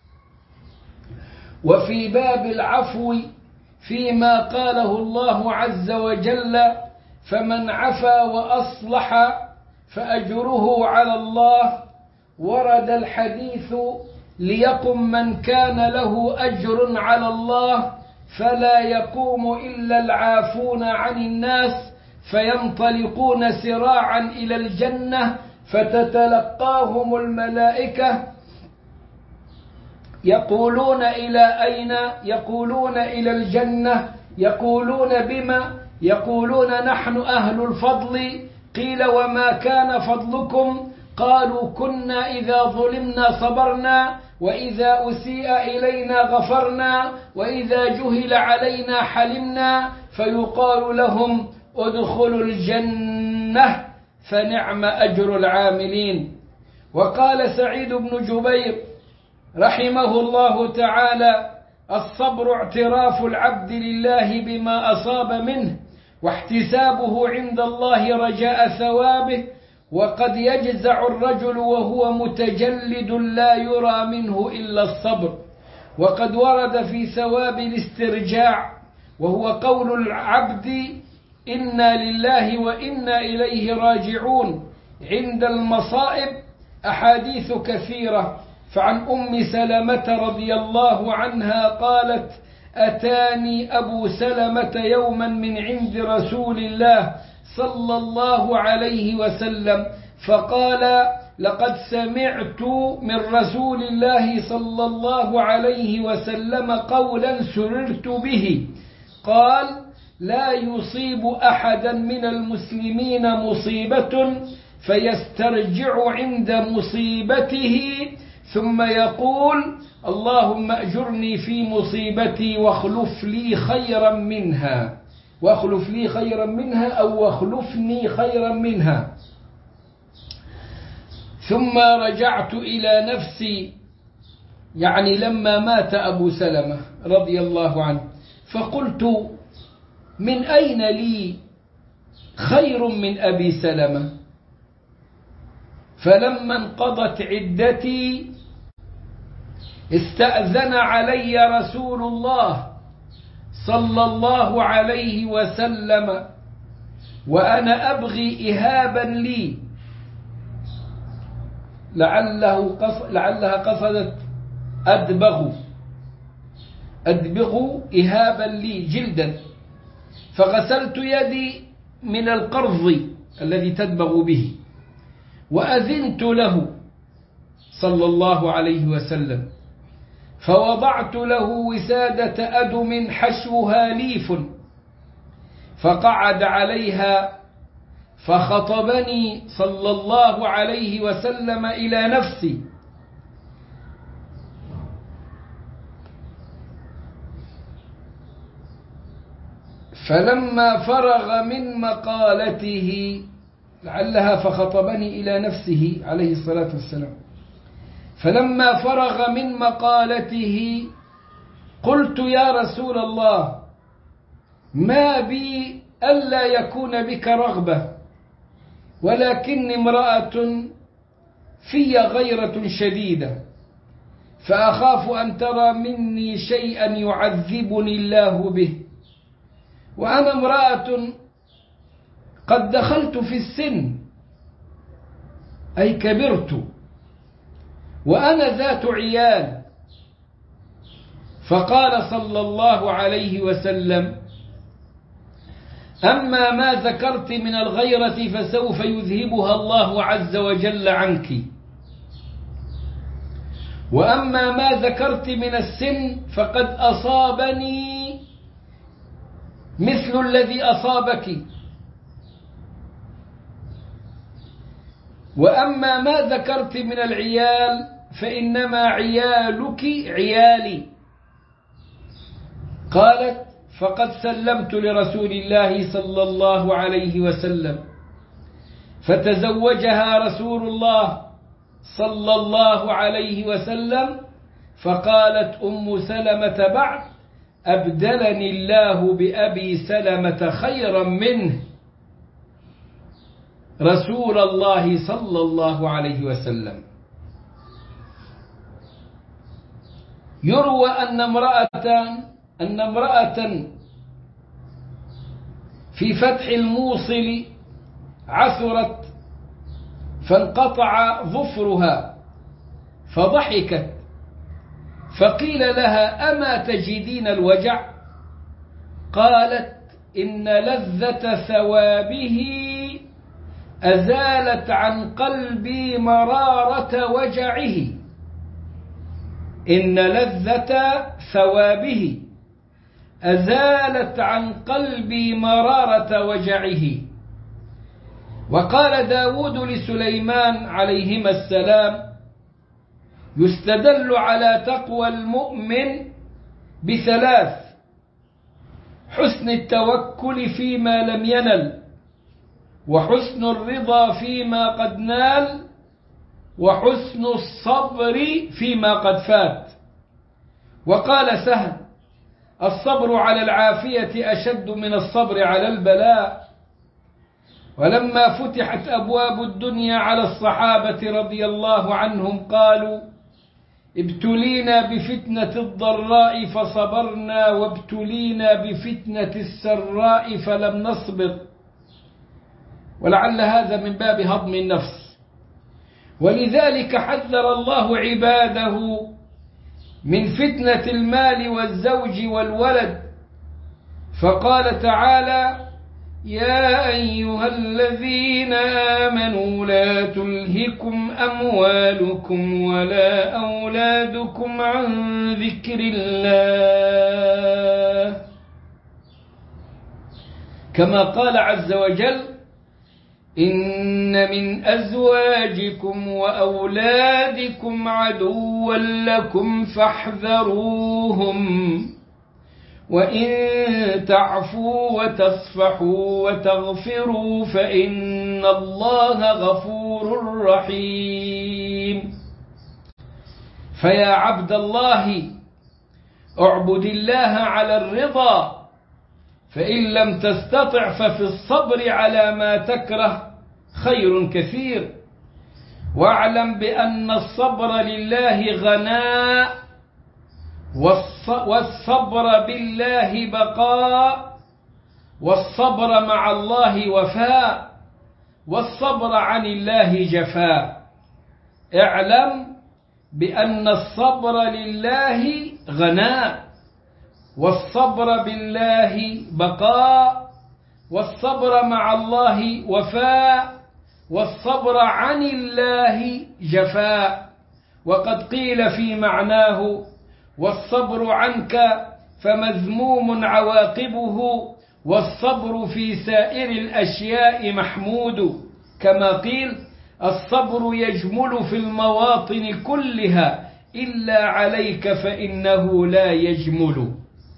وفي باب العفو فيما قاله الله عز وجل: فمن عفا وأصلح فأجره على الله، ورد الحديث: ليقم من كان له أجر على الله فلا يقوم إلا العافون عن الناس، فينطلقون سراعا إلى الجنة فتتلقاهم الملائكة يقولون: إلى أين؟ يقولون: إلى الجنة. يقولون: بما؟ يقولون: نحن أهل الفضل. قيل: وما كان فضلكم؟ قالوا: كنا إذا ظلمنا صبرنا، وإذا أسيء إلينا غفرنا، وإذا جهل علينا حلمنا. فيقال لهم: ادخلوا الجنة فنعم أجر العاملين. وقال سعيد بن جبير رحمه الله تعالى: الصبر اعتراف العبد لله بما أصاب منه واحتسابه عند الله رجاء ثوابه، وقد يجزع الرجل وهو متجلد لا يرى منه إلا الصبر. وقد ورد في ثواب الاسترجاع وهو قول العبد: إنا لله وإنا إليه راجعون، عند المصائب أحاديث كثيرة. فعن أم سلمة رضي الله عنها قالت: أتاني أبو سلمة يوما من عند رسول الله صلى الله عليه وسلم فقال: لقد سمعت من رسول الله صلى الله عليه وسلم قولا سررت به. قال: لا يصيب أحدا من المسلمين مصيبة فيسترجع عند مصيبته ثم يقول: اللهم أجرني في مصيبتي واخلف لي خيرا منها، واخلف لي خيرا منها، أو واخلفني خيرا منها. ثم رجعت إلى نفسي، يعني لما مات أبو سلمة رضي الله عنه، فقلت: من أين لي خير من أبي سلمة؟ فلما انقضت عدتي استأذن علي رسول الله صلى الله عليه وسلم وأنا أبغي إهابا لي، لعلها قصدت أدبغ إهابا لي جلدا، فغسلت يدي من القرض الذي تدبغ به، وأذنت له صلى الله عليه وسلم، فوضعت له وسادة أدم حشوها ليف، فقعد عليها، فخطبني صلى الله عليه وسلم إلى نفسي، فلما فرغ من مقالته، لعلها فخطبني إلى نفسه عليه الصلاة والسلام، فلما فرغ من مقالته قلت: يا رسول الله، ما بي ألا يكون بك رغبة، ولكني امرأة في غيرة شديدة، فأخاف أن ترى مني شيئا يعذبني الله به، وأنا امرأة قد دخلت في السن، أي كبرت، وأنا ذات عيال. فقال صلى الله عليه وسلم: أما ما ذكرت من الغيرة فسوف يذهبها الله عز وجل عنك، وأما ما ذكرت من السن فقد أصابني مثل الذي أصابك، وأما ما ذكرت من العيال فإنما عيالك عيالي. قالت: فقد سلمت لرسول الله صلى الله عليه وسلم، فتزوجها رسول الله صلى الله عليه وسلم، فقالت أم سلمة بعد: أبدلني الله بأبي سلمة خيرا منه رسول الله صلى الله عليه وسلم. يروى أن امرأة في فتح الموصل عثرت فانقطع ظفرها فضحكت، فقيل لها: أما تجدين الوجع؟ قالت: إن لذة ثوابه أزالت عن قلبي مرارة وجعه. إن لذة ثوابه أزالت عن قلبي مرارة وجعه. وقال داود لسليمان عليهما السلام: يستدل على تقوى المؤمن بثلاث: حسن التوكل فيما لم ينل، وحسن الرضا فيما قد نال، وحسن الصبر فيما قد فات. وقال سهل: الصبر على العافية أشد من الصبر على البلاء. ولما فتحت أبواب الدنيا على الصحابة رضي الله عنهم قالوا: ابتلينا بفتنة الضراء فصبرنا، وابتلينا بفتنة السراء فلم نصبر. ولعل هذا من باب هضم النفس، ولذلك حذر الله عباده من فتنة المال والزوج والولد، فقال تعالى: يا أيها الذين آمنوا لا تلهكم أموالكم ولا أولادكم عن ذكر الله، كما قال عز وجل: إن من أزواجكم وأولادكم عدوا لكم فاحذروهم، وإن تعفوا وتصفحوا وتغفروا فإن الله غفور رحيم. فيا عبد الله، اعبد الله على الرضا، فإن لم تستطع ففي الصبر على ما تكره خير كثير. واعلم بأن الصبر لله غناء، والصبر بالله بقاء، والصبر مع الله وفاء، والصبر عن الله جفاء. اعلم بأن الصبر لله غناء، والصبر بالله بقاء، والصبر مع الله وفاء، والصبر عن الله جفاء. وقد قيل في معناه: والصبر عنك فمذموم عواقبه، والصبر في سائر الأشياء محمود. كما قيل: الصبر يجمل في المواطن كلها إلا عليك فإنه لا يجمل.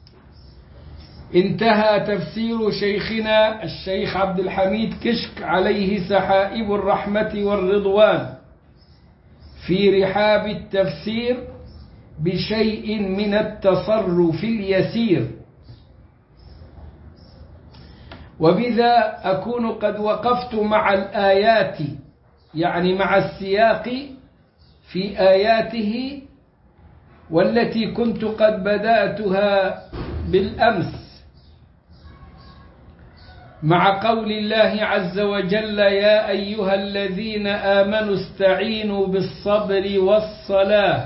انتهى تفسير شيخنا الشيخ عبد الحميد كشك عليه سحائب الرحمة والرضوان في رحاب التفسير بشيء من التصرف اليسير، وبذا أكون قد وقفت مع الآيات، يعني مع السياق في آياته، والتي كنت قد بدأتها بالأمس مع قول الله عز وجل: يا أيها الذين آمنوا استعينوا بالصبر والصلاة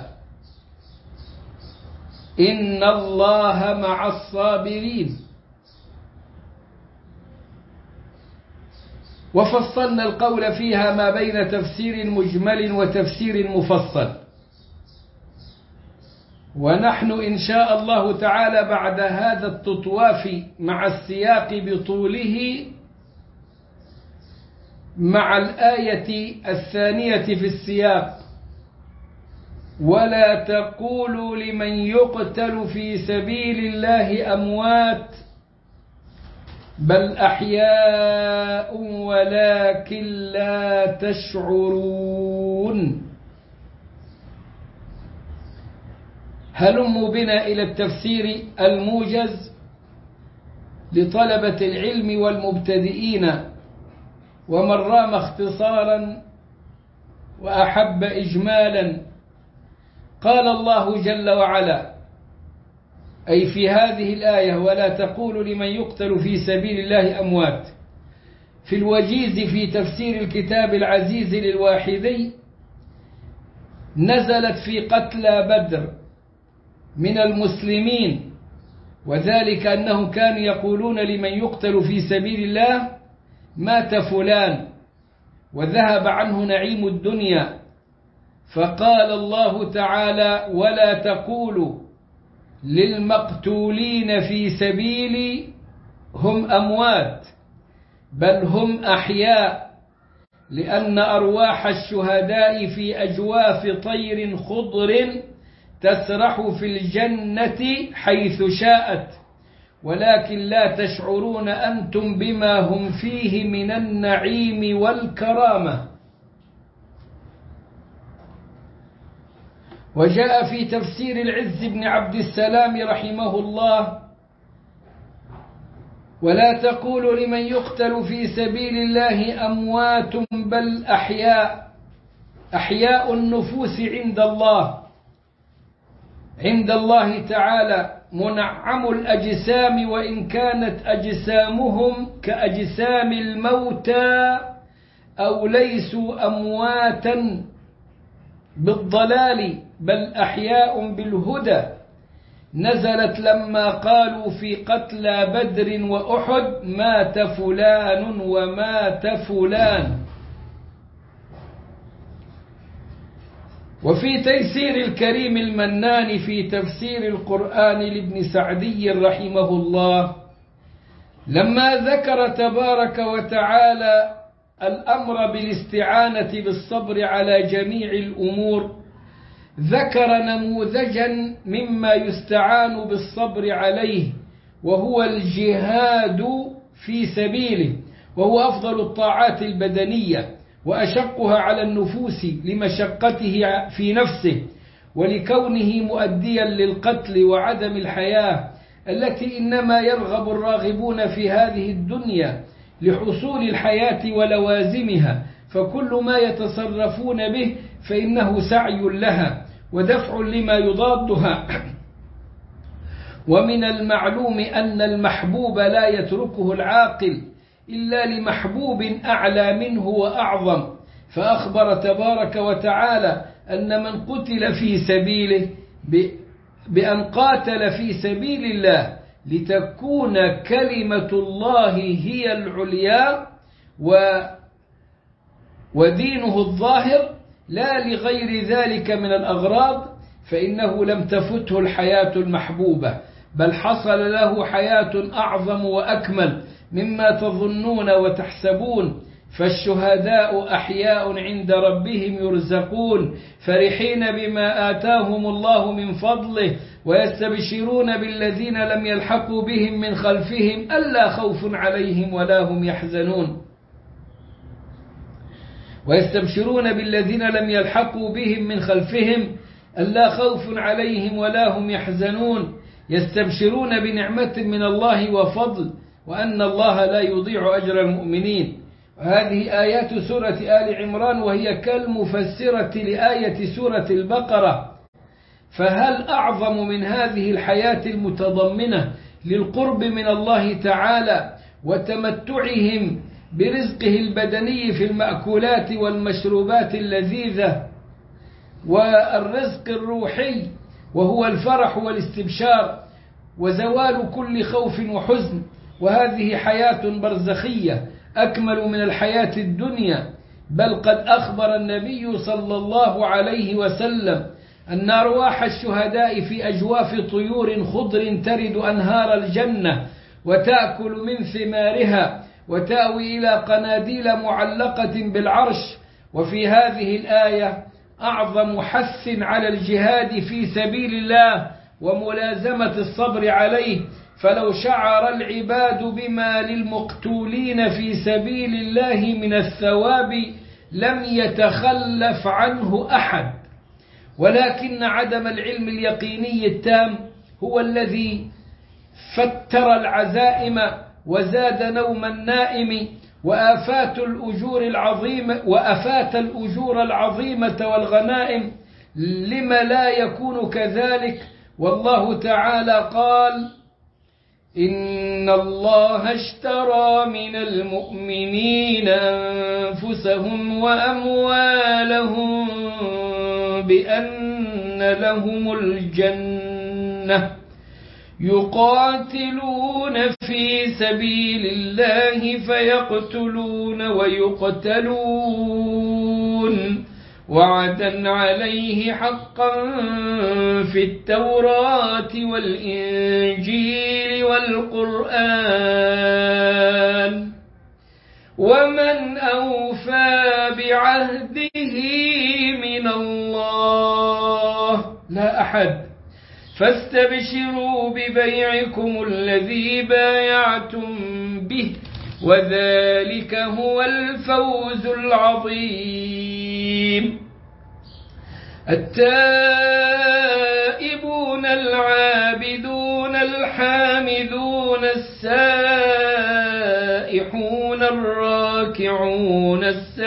إن الله مع الصابرين. وفصلنا القول فيها ما بين تفسير مجمل وتفسير مفصل، ونحن إن شاء الله تعالى بعد هذا التطواف مع السياق بطوله مع الآية الثانية في السياق: ولا تقولوا لمن يقتل في سبيل الله أموات بل أحياء ولكن لا تشعرون. هلموا بنا إلى التفسير الموجز لطلبة العلم والمبتدئين، ومن رام اختصارا وأحب إجمالا. قال الله جل وعلا، أي في هذه الآية: ولا تقولوا لمن يقتل في سبيل الله أموات. في الوجيز في تفسير الكتاب العزيز للواحدي نزلت في قتلى بدر من المسلمين، وذلك أنهم كانوا يقولون لمن يقتل في سبيل الله: مات فلان وذهب عنه نعيم الدنيا. فقال الله تعالى: ولا تقولوا للمقتولين في سبيلي هم أموات بل هم أحياء، لأن أرواح الشهداء في أجواف طير خضر تسرح في الجنة حيث شاءت، ولكن لا تشعرون أنتم بما هم فيه من النعيم والكرامة. وجاء في تفسير العز بن عبد السلام رحمه الله: ولا تقولوا لمن يقتل في سبيل الله أموات بل أحياء النفوس عند الله تعالى منعم الأجسام، وإن كانت أجسامهم كأجسام الموتى أو ليسوا أمواتا بالضلال بل أحياء بالهدى. نزلت لما قالوا في قتلى بدر وأحد: مات فلان ومات فلان. وفي تيسير الكريم المنان في تفسير القرآن لابن سعدي رحمه الله، لما ذكر تبارك وتعالى الأمر بالاستعانة بالصبر على جميع الأمور، ذكر نموذجا مما يستعان بالصبر عليه، وهو الجهاد في سبيله، وهو أفضل الطاعات البدنية وأشقها على النفوس لمشقته في نفسه، ولكونه مؤديا للقتل وعدم الحياة التي إنما يرغب الراغبون في هذه الدنيا لحصول الحياة ولوازمها، فكل ما يتصرفون به فإنه سعي لها ودفع لما يضادها. ومن المعلوم أن المحبوب لا يتركه العاقل إلا لمحبوب أعلى منه وأعظم، فأخبر تبارك وتعالى أن من قتل في سبيله بأن قاتل في سبيل الله لتكون كلمة الله هي العليا ودينه الظاهر لا لغير ذلك من الأغراض، فإنه لم تفته الحياة المحبوبة، بل حصل له حياة أعظم وأكمل مما تظنون وتحسبون. فالشهداء أحياء عند ربهم يرزقون فرحين بما آتاهم الله من فضله، ويستبشرون بالذين لم يلحقوا بهم من خلفهم ألا خوف عليهم ولا هم يحزنون. ويستبشرون بالذين لم يلحقوا بهم من خلفهم ألا خوف عليهم ولا هم يحزنون، يستبشرون بنعمة من الله وفضل، وأن الله لا يضيع أجر المؤمنين. وهذه آيات سورة آل عمران، وهي كالمفسرة لآية سورة البقرة. فهل أعظم من هذه الحياة المتضمنة للقرب من الله تعالى وتمتعهم برزقه البدني في المأكولات والمشروبات اللذيذة، والرزق الروحي وهو الفرح والاستبشار وزوال كل خوف وحزن؟ وهذه حياة برزخية أكمل من الحياة الدنيا. بل قد أخبر النبي صلى الله عليه وسلم أن أرواح الشهداء في أجواف طيور خضر ترد أنهار الجنة وتأكل من ثمارها وتأوي إلى قناديل معلقة بالعرش. وفي هذه الآية أعظم حث على الجهاد في سبيل الله وملازمة الصبر عليه، فلو شعر العباد بما للمقتولين في سبيل الله من الثواب لم يتخلف عنه أحد. ولكن عدم العلم اليقيني التام هو الذي فتر العزائم وزاد نوم النائم، وآفات الأجور العظيمة والغنائم. لما لا يكون كذلك؟ والله تعالى قال: إن الله اشترى من المؤمنين أنفسهم وأموالهم بأن لهم الجنة يقاتلون في سبيل الله فيقتلون ويقتلون، وعدا عليه حقا في التوراة والإنجيل والقرآن، ومن أوفى بعهده من الله لا أحد. فاستبشروا ببيعكم الذي بايعتم به وذلك هو الفوز العظيم. التائبون العابدون الحامدون السائحون الراكعون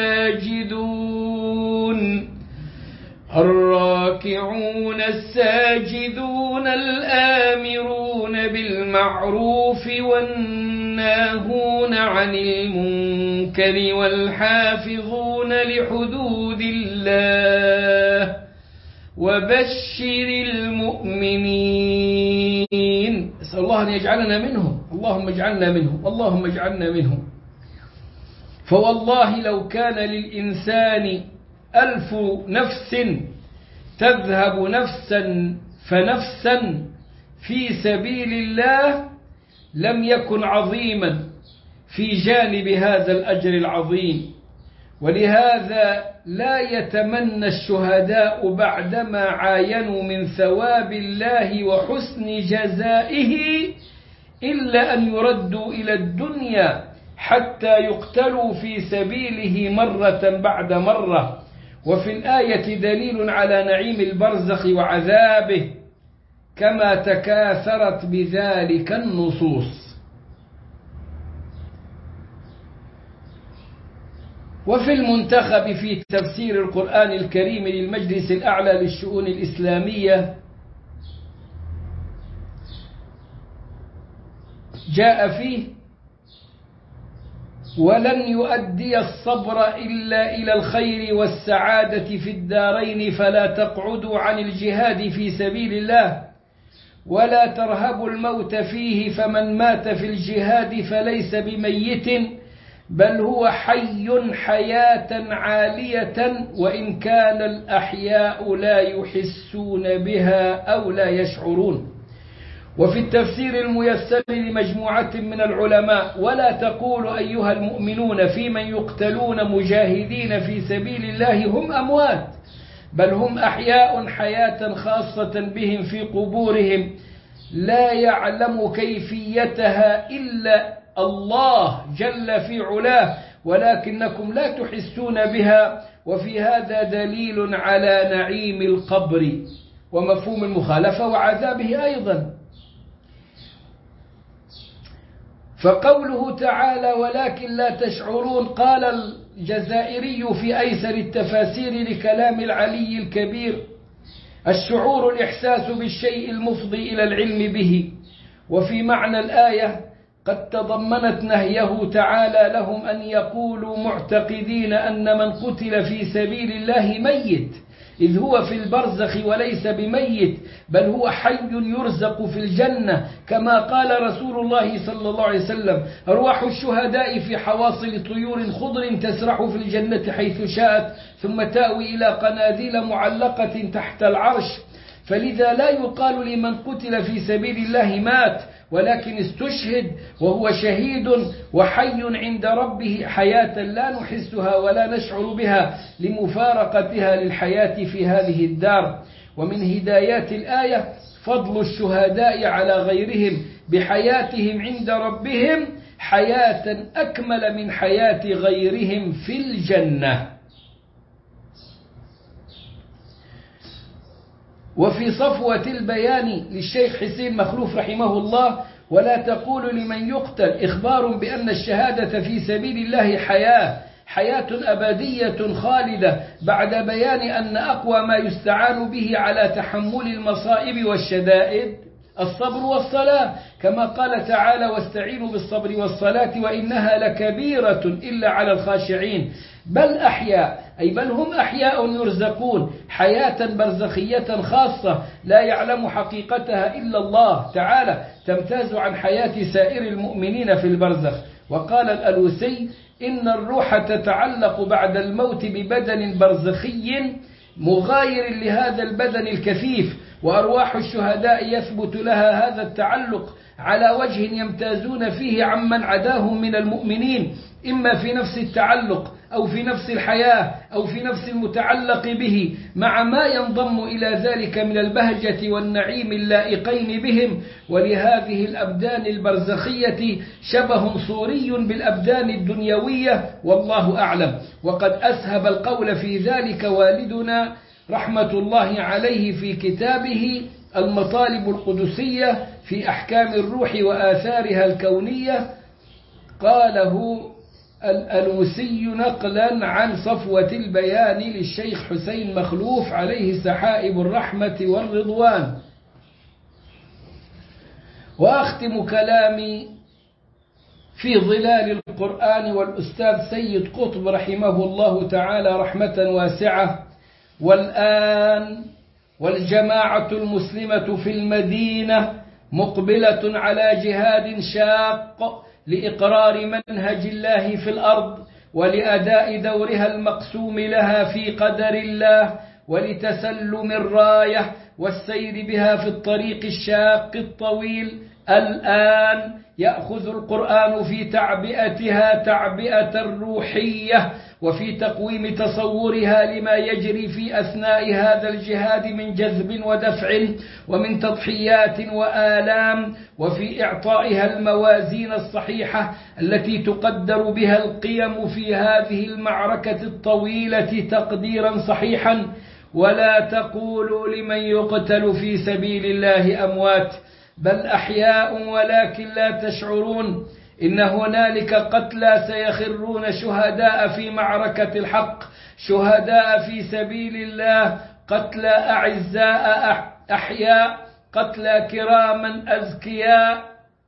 الساجدون الآمرون بالمعروف والناهون عن المنكر والحافظون لحدود الله وبشر المؤمنين. أسأل الله أن يجعلنا منهم، اللهم اجعلنا منهم، اللهم اجعلنا منهم. فوالله لو كان للإنسان 1000 نفس تذهب نفسا فنفسا في سبيل الله لم يكن عظيما في جانب هذا الأجر العظيم. ولهذا لا يتمنى الشهداء بعدما عاينوا من ثواب الله وحسن جزائه إلا أن يردوا إلى الدنيا حتى يقتلوا في سبيله مرة بعد مرة. وفي الآية دليل على نعيم البرزخ وعذابه كما تكاثرت بذلك النصوص. وفي المنتخب في تفسير القرآن الكريم للمجلس الأعلى للشؤون الإسلامية جاء فيه: ولن يؤدي الصبر إلا إلى الخير والسعادة في الدارين، فلا تقعدوا عن الجهاد في سبيل الله ولا ترهبوا الموت فيه، فمن مات في الجهاد فليس بميت بل هو حي حياة عالية، وإن كان الأحياء لا يحسون بها أو لا يشعرون. وفي التفسير الميسر لمجموعة من العلماء: ولا تقولوا أيها المؤمنون في من يقتلون مجاهدين في سبيل الله هم أموات بل هم أحياء حياة خاصة بهم في قبورهم لا يعلم كيفيتها إلا الله جل في علاه ولكنكم لا تحسون بها. وفي هذا دليل على نعيم القبر ومفهوم المخالفة وعذابه أيضا. فقوله تعالى: ولكن لا تشعرون، قال الجزائري في أيسر التفاسير لكلام العلي الكبير: الشعور الإحساس بالشيء المفضي إلى العلم به. وفي معنى الآية قد تضمنت نهيه تعالى لهم أن يقولوا معتقدين أن من قتل في سبيل الله ميت، إذ هو في البرزخ وليس بميت بل هو حي يرزق في الجنة، كما قال رسول الله صلى الله عليه وسلم: أرواح الشهداء في حواصل طيور خضر تسرح في الجنة حيث شاءت ثم تأوي إلى قناديل معلقة تحت العرش. فلذا لا يقال لمن قتل في سبيل الله مات، ولكن استشهد وهو شهيد وحي عند ربه حياة لا نحسها ولا نشعر بها لمفارقتها للحياة في هذه الدار. ومن هدايات الآية فضل الشهداء على غيرهم بحياتهم عند ربهم حياة أكمل من حياة غيرهم في الجنة. وفي صفوة البيان للشيخ حسين مخلوف رحمه الله: ولا تقول لمن يقتل إخبار بأن الشهادة في سبيل الله حياة أبدية خالدة، بعد بيان أن أقوى ما يستعان به على تحمل المصائب والشدائد الصبر والصلاة، كما قال تعالى: واستعينوا بالصبر والصلاة وإنها لكبيرة إلا على الخاشعين. بل أحياء، أي بل هم أحياء يرزقون حياة برزخية خاصة لا يعلم حقيقتها إلا الله تعالى، تمتاز عن حياة سائر المؤمنين في البرزخ. وقال الألوسي: إن الروح تتعلق بعد الموت ببدن برزخي مغاير لهذا البدن الكثيف، وأرواح الشهداء يثبت لها هذا التعلق على وجه يمتازون فيه عمن عداهم من المؤمنين، إما في نفس التعلق أو في نفس الحياة أو في نفس المتعلق به، مع ما ينضم إلى ذلك من البهجة والنعيم اللائقين بهم. ولهذه الأبدان البرزخية شبه صوري بالأبدان الدنيوية، والله أعلم. وقد أسهب القول في ذلك والدنا رحمة الله عليه في كتابه المطالب القدسية في أحكام الروح وآثارها الكونية، قاله الألوسي نقلا عن صفوة البيان للشيخ حسين مخلوف عليه سحائب الرحمة والرضوان. وأختم كلامي في ظلال القرآن والأستاذ سيد قطب رحمه الله تعالى رحمة واسعة: والآن والجماعة المسلمة في المدينة مقبلة على جهاد شاق لإقرار منهج الله في الأرض، ولأداء دورها المقسوم لها في قدر الله، ولتسلم الراية والسير بها في الطريق الشاق الطويل. الآن يأخذ القرآن في تعبئتها تعبئة روحية، وفي تقويم تصورها لما يجري في أثناء هذا الجهاد من جذب ودفع ومن تضحيات وآلام، وفي إعطائها الموازين الصحيحة التي تقدر بها القيم في هذه المعركة الطويلة تقديرا صحيحا. ولا تقولوا لمن يقتل في سبيل الله أموات، بل أحياء ولكن لا تشعرون. إن هنالك قتلى سيخرون شهداء في معركة الحق، شهداء في سبيل الله، قتلى أعزاء أحياء، قتلى كراما أزكياء.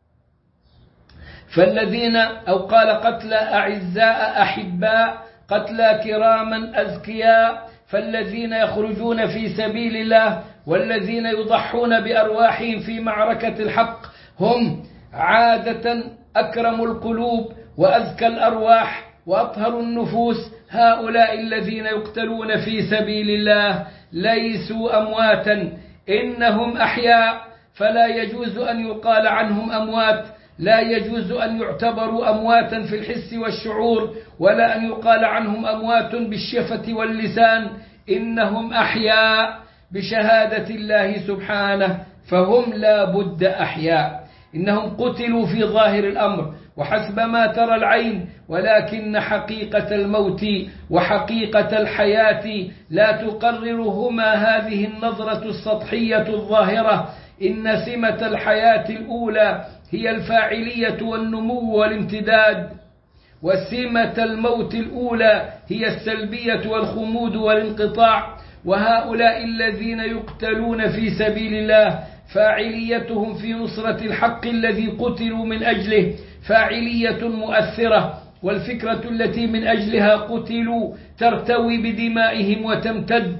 فالذين أو قال قتلى أعزاء أحباء، قتلى كراما أزكياء. فالذين يخرجون في سبيل الله والذين يضحون بأرواحهم في معركة الحق هم عادة أكرم القلوب وأزكى الأرواح وأطهر النفوس. هؤلاء الذين يقتلون في سبيل الله ليسوا أمواتا، إنهم أحياء، فلا يجوز أن يقال عنهم أموات، لا يجوز أن يعتبروا أمواتا في الحس والشعور، ولا أن يقال عنهم أموات بالشفة واللسان. إنهم أحياء بشهادة الله سبحانه، فهم لا بد أحياء. إنهم قتلوا في ظاهر الأمر وحسب ما ترى العين، ولكن حقيقة الموت وحقيقة الحياة لا تقررهما هذه النظرة السطحية الظاهرة. إن سمة الحياة الأولى هي الفاعلية والنمو والامتداد، وسمة الموت الأولى هي السلبية والخمود والانقطاع. وهؤلاء الذين يقتلون في سبيل الله فاعليتهم في نصرة الحق الذي قتلوا من أجله فاعلية مؤثرة، والفكرة التي من أجلها قتلوا ترتوي بدمائهم وتمتد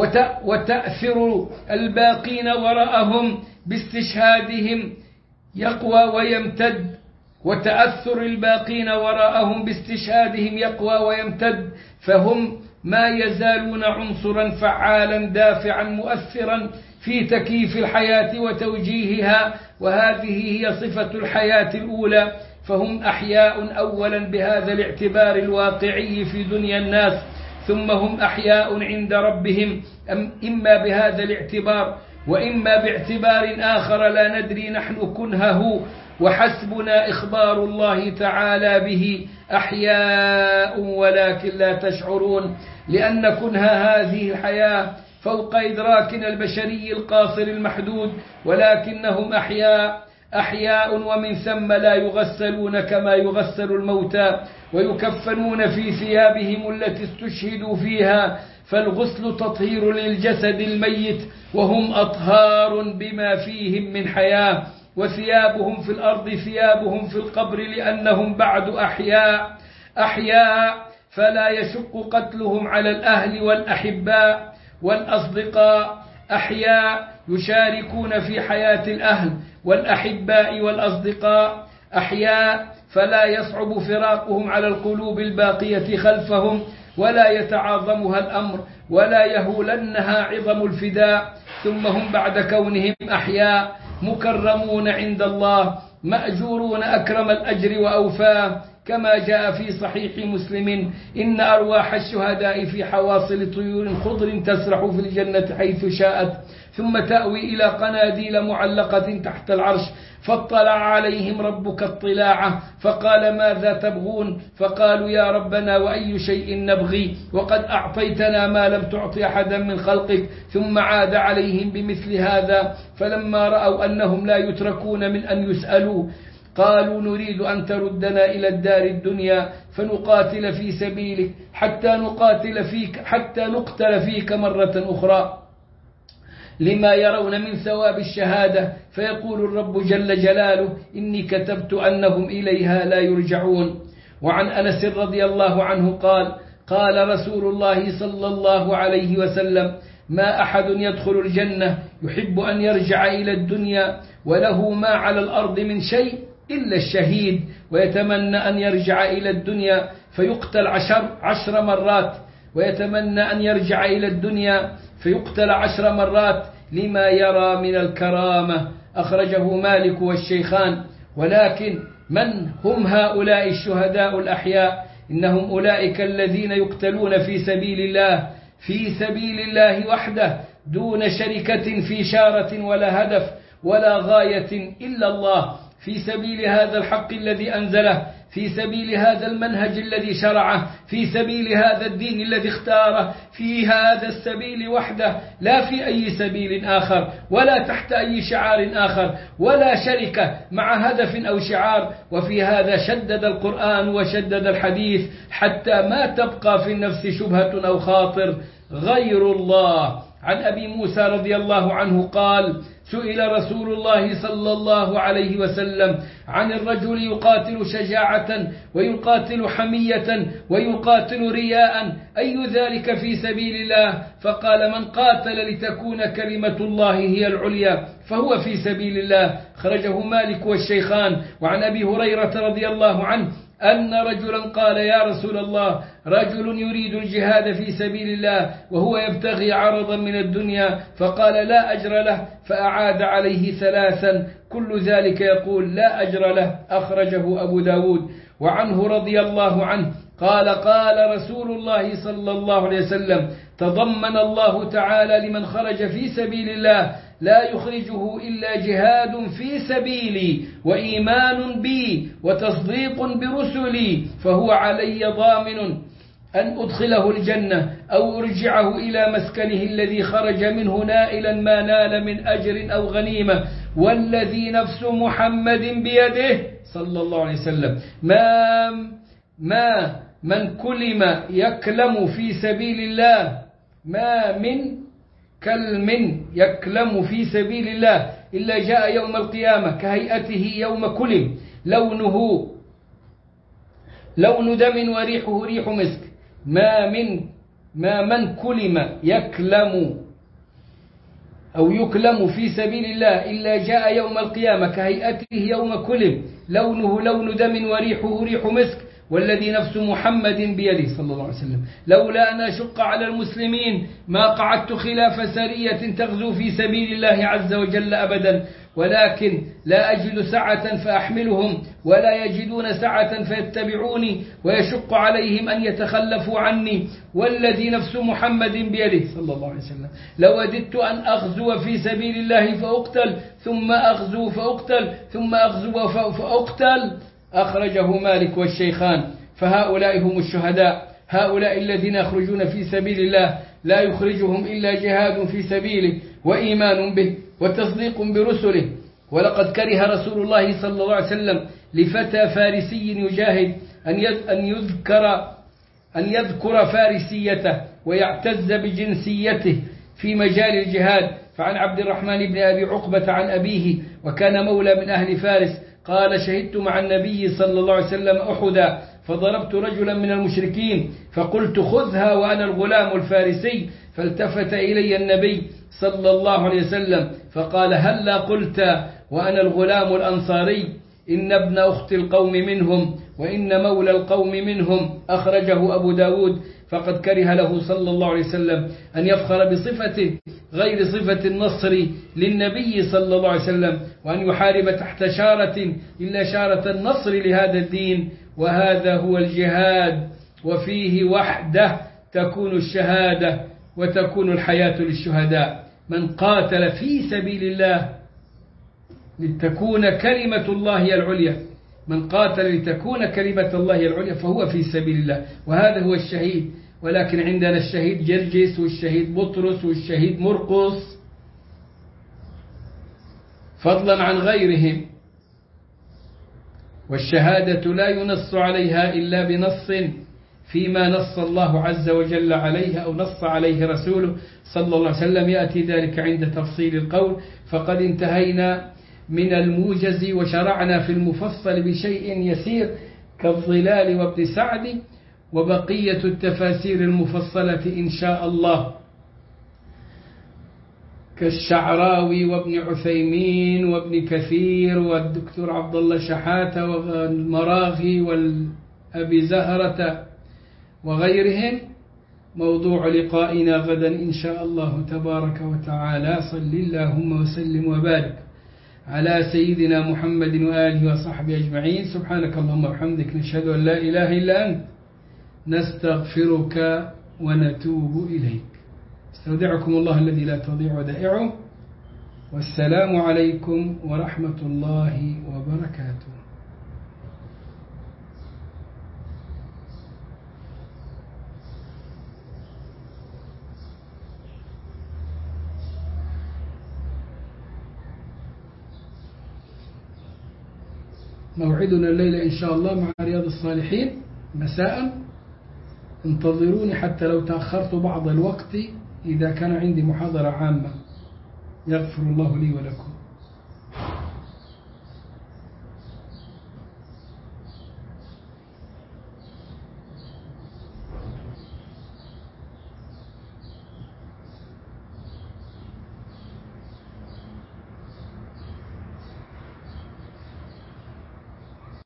وتأثر الباقين وراءهم باستشهادهم يقوى ويمتد، وتأثر الباقين وراءهم باستشهادهم يقوى ويمتد. فهم ما يزالون عنصرا فعالا دافعا مؤثرا في تكييف الحياة وتوجيهها، وهذه هي صفة الحياة الأولى. فهم أحياء أولا بهذا الاعتبار الواقعي في دنيا الناس، ثم هم أحياء عند ربهم، إما بهذا الاعتبار وإما باعتبار آخر لا ندري نحن كنهه، وحسبنا إخبار الله تعالى به: أحياء ولكن لا تشعرون. لأن كنه هذه الحياة فوق إدراكنا البشري القاصر المحدود، ولكنهم أحياء ومن ثم لا يغسلون كما يغسل الموتى، ويكفنون في ثيابهم التي استشهدوا فيها، فالغسل تطهير للجسد الميت وهم أطهار بما فيهم من حياة. وثيابهم في الأرض ثيابهم في القبر، لأنهم بعد أحياء فلا يشق قتلهم على الأهل والأحباء والأصدقاء. أحياء يشاركون في حياة الأهل والأحباء والأصدقاء. أحياء فلا يصعب فراقهم على القلوب الباقية خلفهم، ولا يتعاظمها الأمر ولا يهولنها عظم الفداء، ثم هم بعد كونهم أحياء مكرمون عند الله مأجورون أكرم الأجر وأوفاه، كما جاء في صحيح مسلم: إن أرواح الشهداء في حواصل طيور خضر تسرح في الجنة حيث شاءت، ثم تأوي إلى قناديل معلقة تحت العرش، فاطلع عليهم ربك اطلاعه فقال: ماذا تبغون؟ فقالوا: يا ربنا وأي شيء نبغي وقد أعطيتنا ما لم تعط أحدا من خلقك. ثم عاد عليهم بمثل هذا، فلما رأوا أنهم لا يتركون من أن يسألوا قالوا: نريد أن تردنا إلى الدار الدنيا فنقاتل في سبيلك حتى نقتل فيك مرة أخرى، لما يرون من ثواب الشهادة. فيقول الرب جل جلاله: إني كتبت أنهم إليها لا يرجعون. وعن أنس رضي الله عنه قال: قال رسول الله صلى الله عليه وسلم: ما أحد يدخل الجنة يحب أن يرجع إلى الدنيا وله ما على الأرض من شيء إلا الشهيد، ويتمنى أن يرجع إلى الدنيا فيقتل 10 مرات، ويتمنى أن يرجع إلى الدنيا فيقتل 10 مرات لما يرى من الكرامة. أخرجه مالك والشيخان. ولكن من هم هؤلاء الشهداء الأحياء؟ إنهم أولئك الذين يقتلون في سبيل الله وحده، دون شركة في شارة ولا هدف ولا غاية إلا الله، في سبيل هذا الحق الذي أنزله، في سبيل هذا المنهج الذي شرعه، في سبيل هذا الدين الذي اختاره، في هذا السبيل وحده، لا في أي سبيل آخر ولا تحت أي شعار آخر ولا شركة مع هدف أو شعار. وفي هذا شدد القرآن وشدد الحديث حتى ما تبقى في النفس شبهة أو خاطر غير الله. عن أبي موسى رضي الله عنه قال: سئل رسول الله صلى الله عليه وسلم عن الرجل يقاتل شجاعة ويقاتل حمية ويقاتل رياء، أي ذلك في سبيل الله؟ فقال: من قاتل لتكون كلمة الله هي العليا فهو في سبيل الله. خرجه مالك والشيخان. وعن أبي هريرة رضي الله عنه أن رجلا قال: يا رسول الله، رجل يريد الجهاد في سبيل الله وهو يبتغي عرضا من الدنيا، فقال: لا أجر له، فأعاد عليه 3، كل ذلك يقول: لا أجر له. أخرجه أبو داود. وعنه رضي الله عنه قال: قال رسول الله صلى الله عليه وسلم: تضمن الله تعالى لمن خرج في سبيل الله لا يخرجه إلا جهاد في سبيلي وإيمان بي وتصديق برسلي، فهو علي ضامن أن أدخله الجنة أو أرجعه إلى مسكنه الذي خرج منه نائلا ما نال من أجر أو غنيمة، والذي نفس محمد بيده صلى الله عليه وسلم ما من كلم يكلم في سبيل الله، ما من كلم يكلم في سبيل الله إلا جاء يوم القيامة كهيئته يوم كلم، لون دم وريحه ريح مسك. ما من كلم يكلم أو يكلم في سبيل الله إلا جاء يوم القيامة كهيئته يوم كلم، لونه لون دم وريحه ريح مسك، والذي نفس محمد بيده صلى الله عليه وسلم. لولا أن أشق على المسلمين ما قعدت خلاف سرية تغزو في سبيل الله عز وجل أبدا، ولكن لا أجد سعة فأحملهم ولا يجدون سعة فيتبعوني، ويشق عليهم أن يتخلفوا عني، والذي نفس محمد بيده صلى الله عليه وسلم لوددت أن أغزو في سبيل الله فأقتل ثم أغزو فأقتل ثم أغزو فأقتل. أخرجه مالك والشيخان. فهؤلاء هم الشهداء، هؤلاء الذين يخرجون في سبيل الله لا يخرجهم إلا جهاد في سبيله وإيمان به وتصديق برسله. ولقد كره رسول الله صلى الله عليه وسلم لفتى فارسي يجاهد أن يذكر فارسيته ويعتز بجنسيته في مجال الجهاد. فعن عبد الرحمن بن أبي عقبة عن أبيه وكان مولى من أهل فارس قال: شهدت مع النبي صلى الله عليه وسلم أحدا، فضربت رجلا من المشركين فقلت: خذها وأنا الغلام الفارسي، فالتفت إلي النبي صلى الله عليه وسلم فقال: هلا قلت وأنا الغلام الأنصاري؟ إن ابن أخت القوم منهم وإن مولى القوم منهم. أخرجه أبو داود. فقد كره له صلى الله عليه وسلم أن يفخر بصفة غير صفة النصر للنبي صلى الله عليه وسلم، وأن يحارب تحت شارة إلا شارة النصر لهذا الدين، وهذا هو الجهاد، وفيه وحده تكون الشهادة وتكون الحياة للشهداء. من قاتل في سبيل الله لتكون كلمة الله هي العليا، من قاتل لتكون كلمة الله هي العليا فهو في سبيل الله، وهذا هو الشهيد. ولكن عندنا الشهيد جرجس والشهيد بطرس والشهيد مرقس فضلا عن غيرهم، والشهادة لا ينص عليها إلا بنص فيما نص الله عز وجل عليها أو نص عليه رسوله صلى الله عليه وسلم، يأتي ذلك عند تفصيل القول. فقد انتهينا من الموجز وشرعنا في المفصل بشيء يسير كالظلال وابن سعد، وبقية التفاسير المفصلة إن شاء الله كالشعراوي وابن عثيمين وابن كثير والدكتور عبد الله شحاتة والمراغي والأبي زهرة وغيرهم موضوع لقائنا غدا إن شاء الله تبارك وتعالى. صل اللهم وسلم وبارك على سيدنا محمد وآله وصحبه أجمعين. سبحانك اللهم وبحمدك، نشهد أن لا إله إلا أنت، نستغفرك ونتوب إليك. استودعكم الله الذي لا تضيع ودائعه، والسلام عليكم ورحمة الله وبركاته. موعدنا الليلة إن شاء الله مع رياض الصالحين مساء. انتظروني حتى لو تأخرت بعض الوقت إذا كان عندي محاضرة عامة. يغفر الله لي ولكم.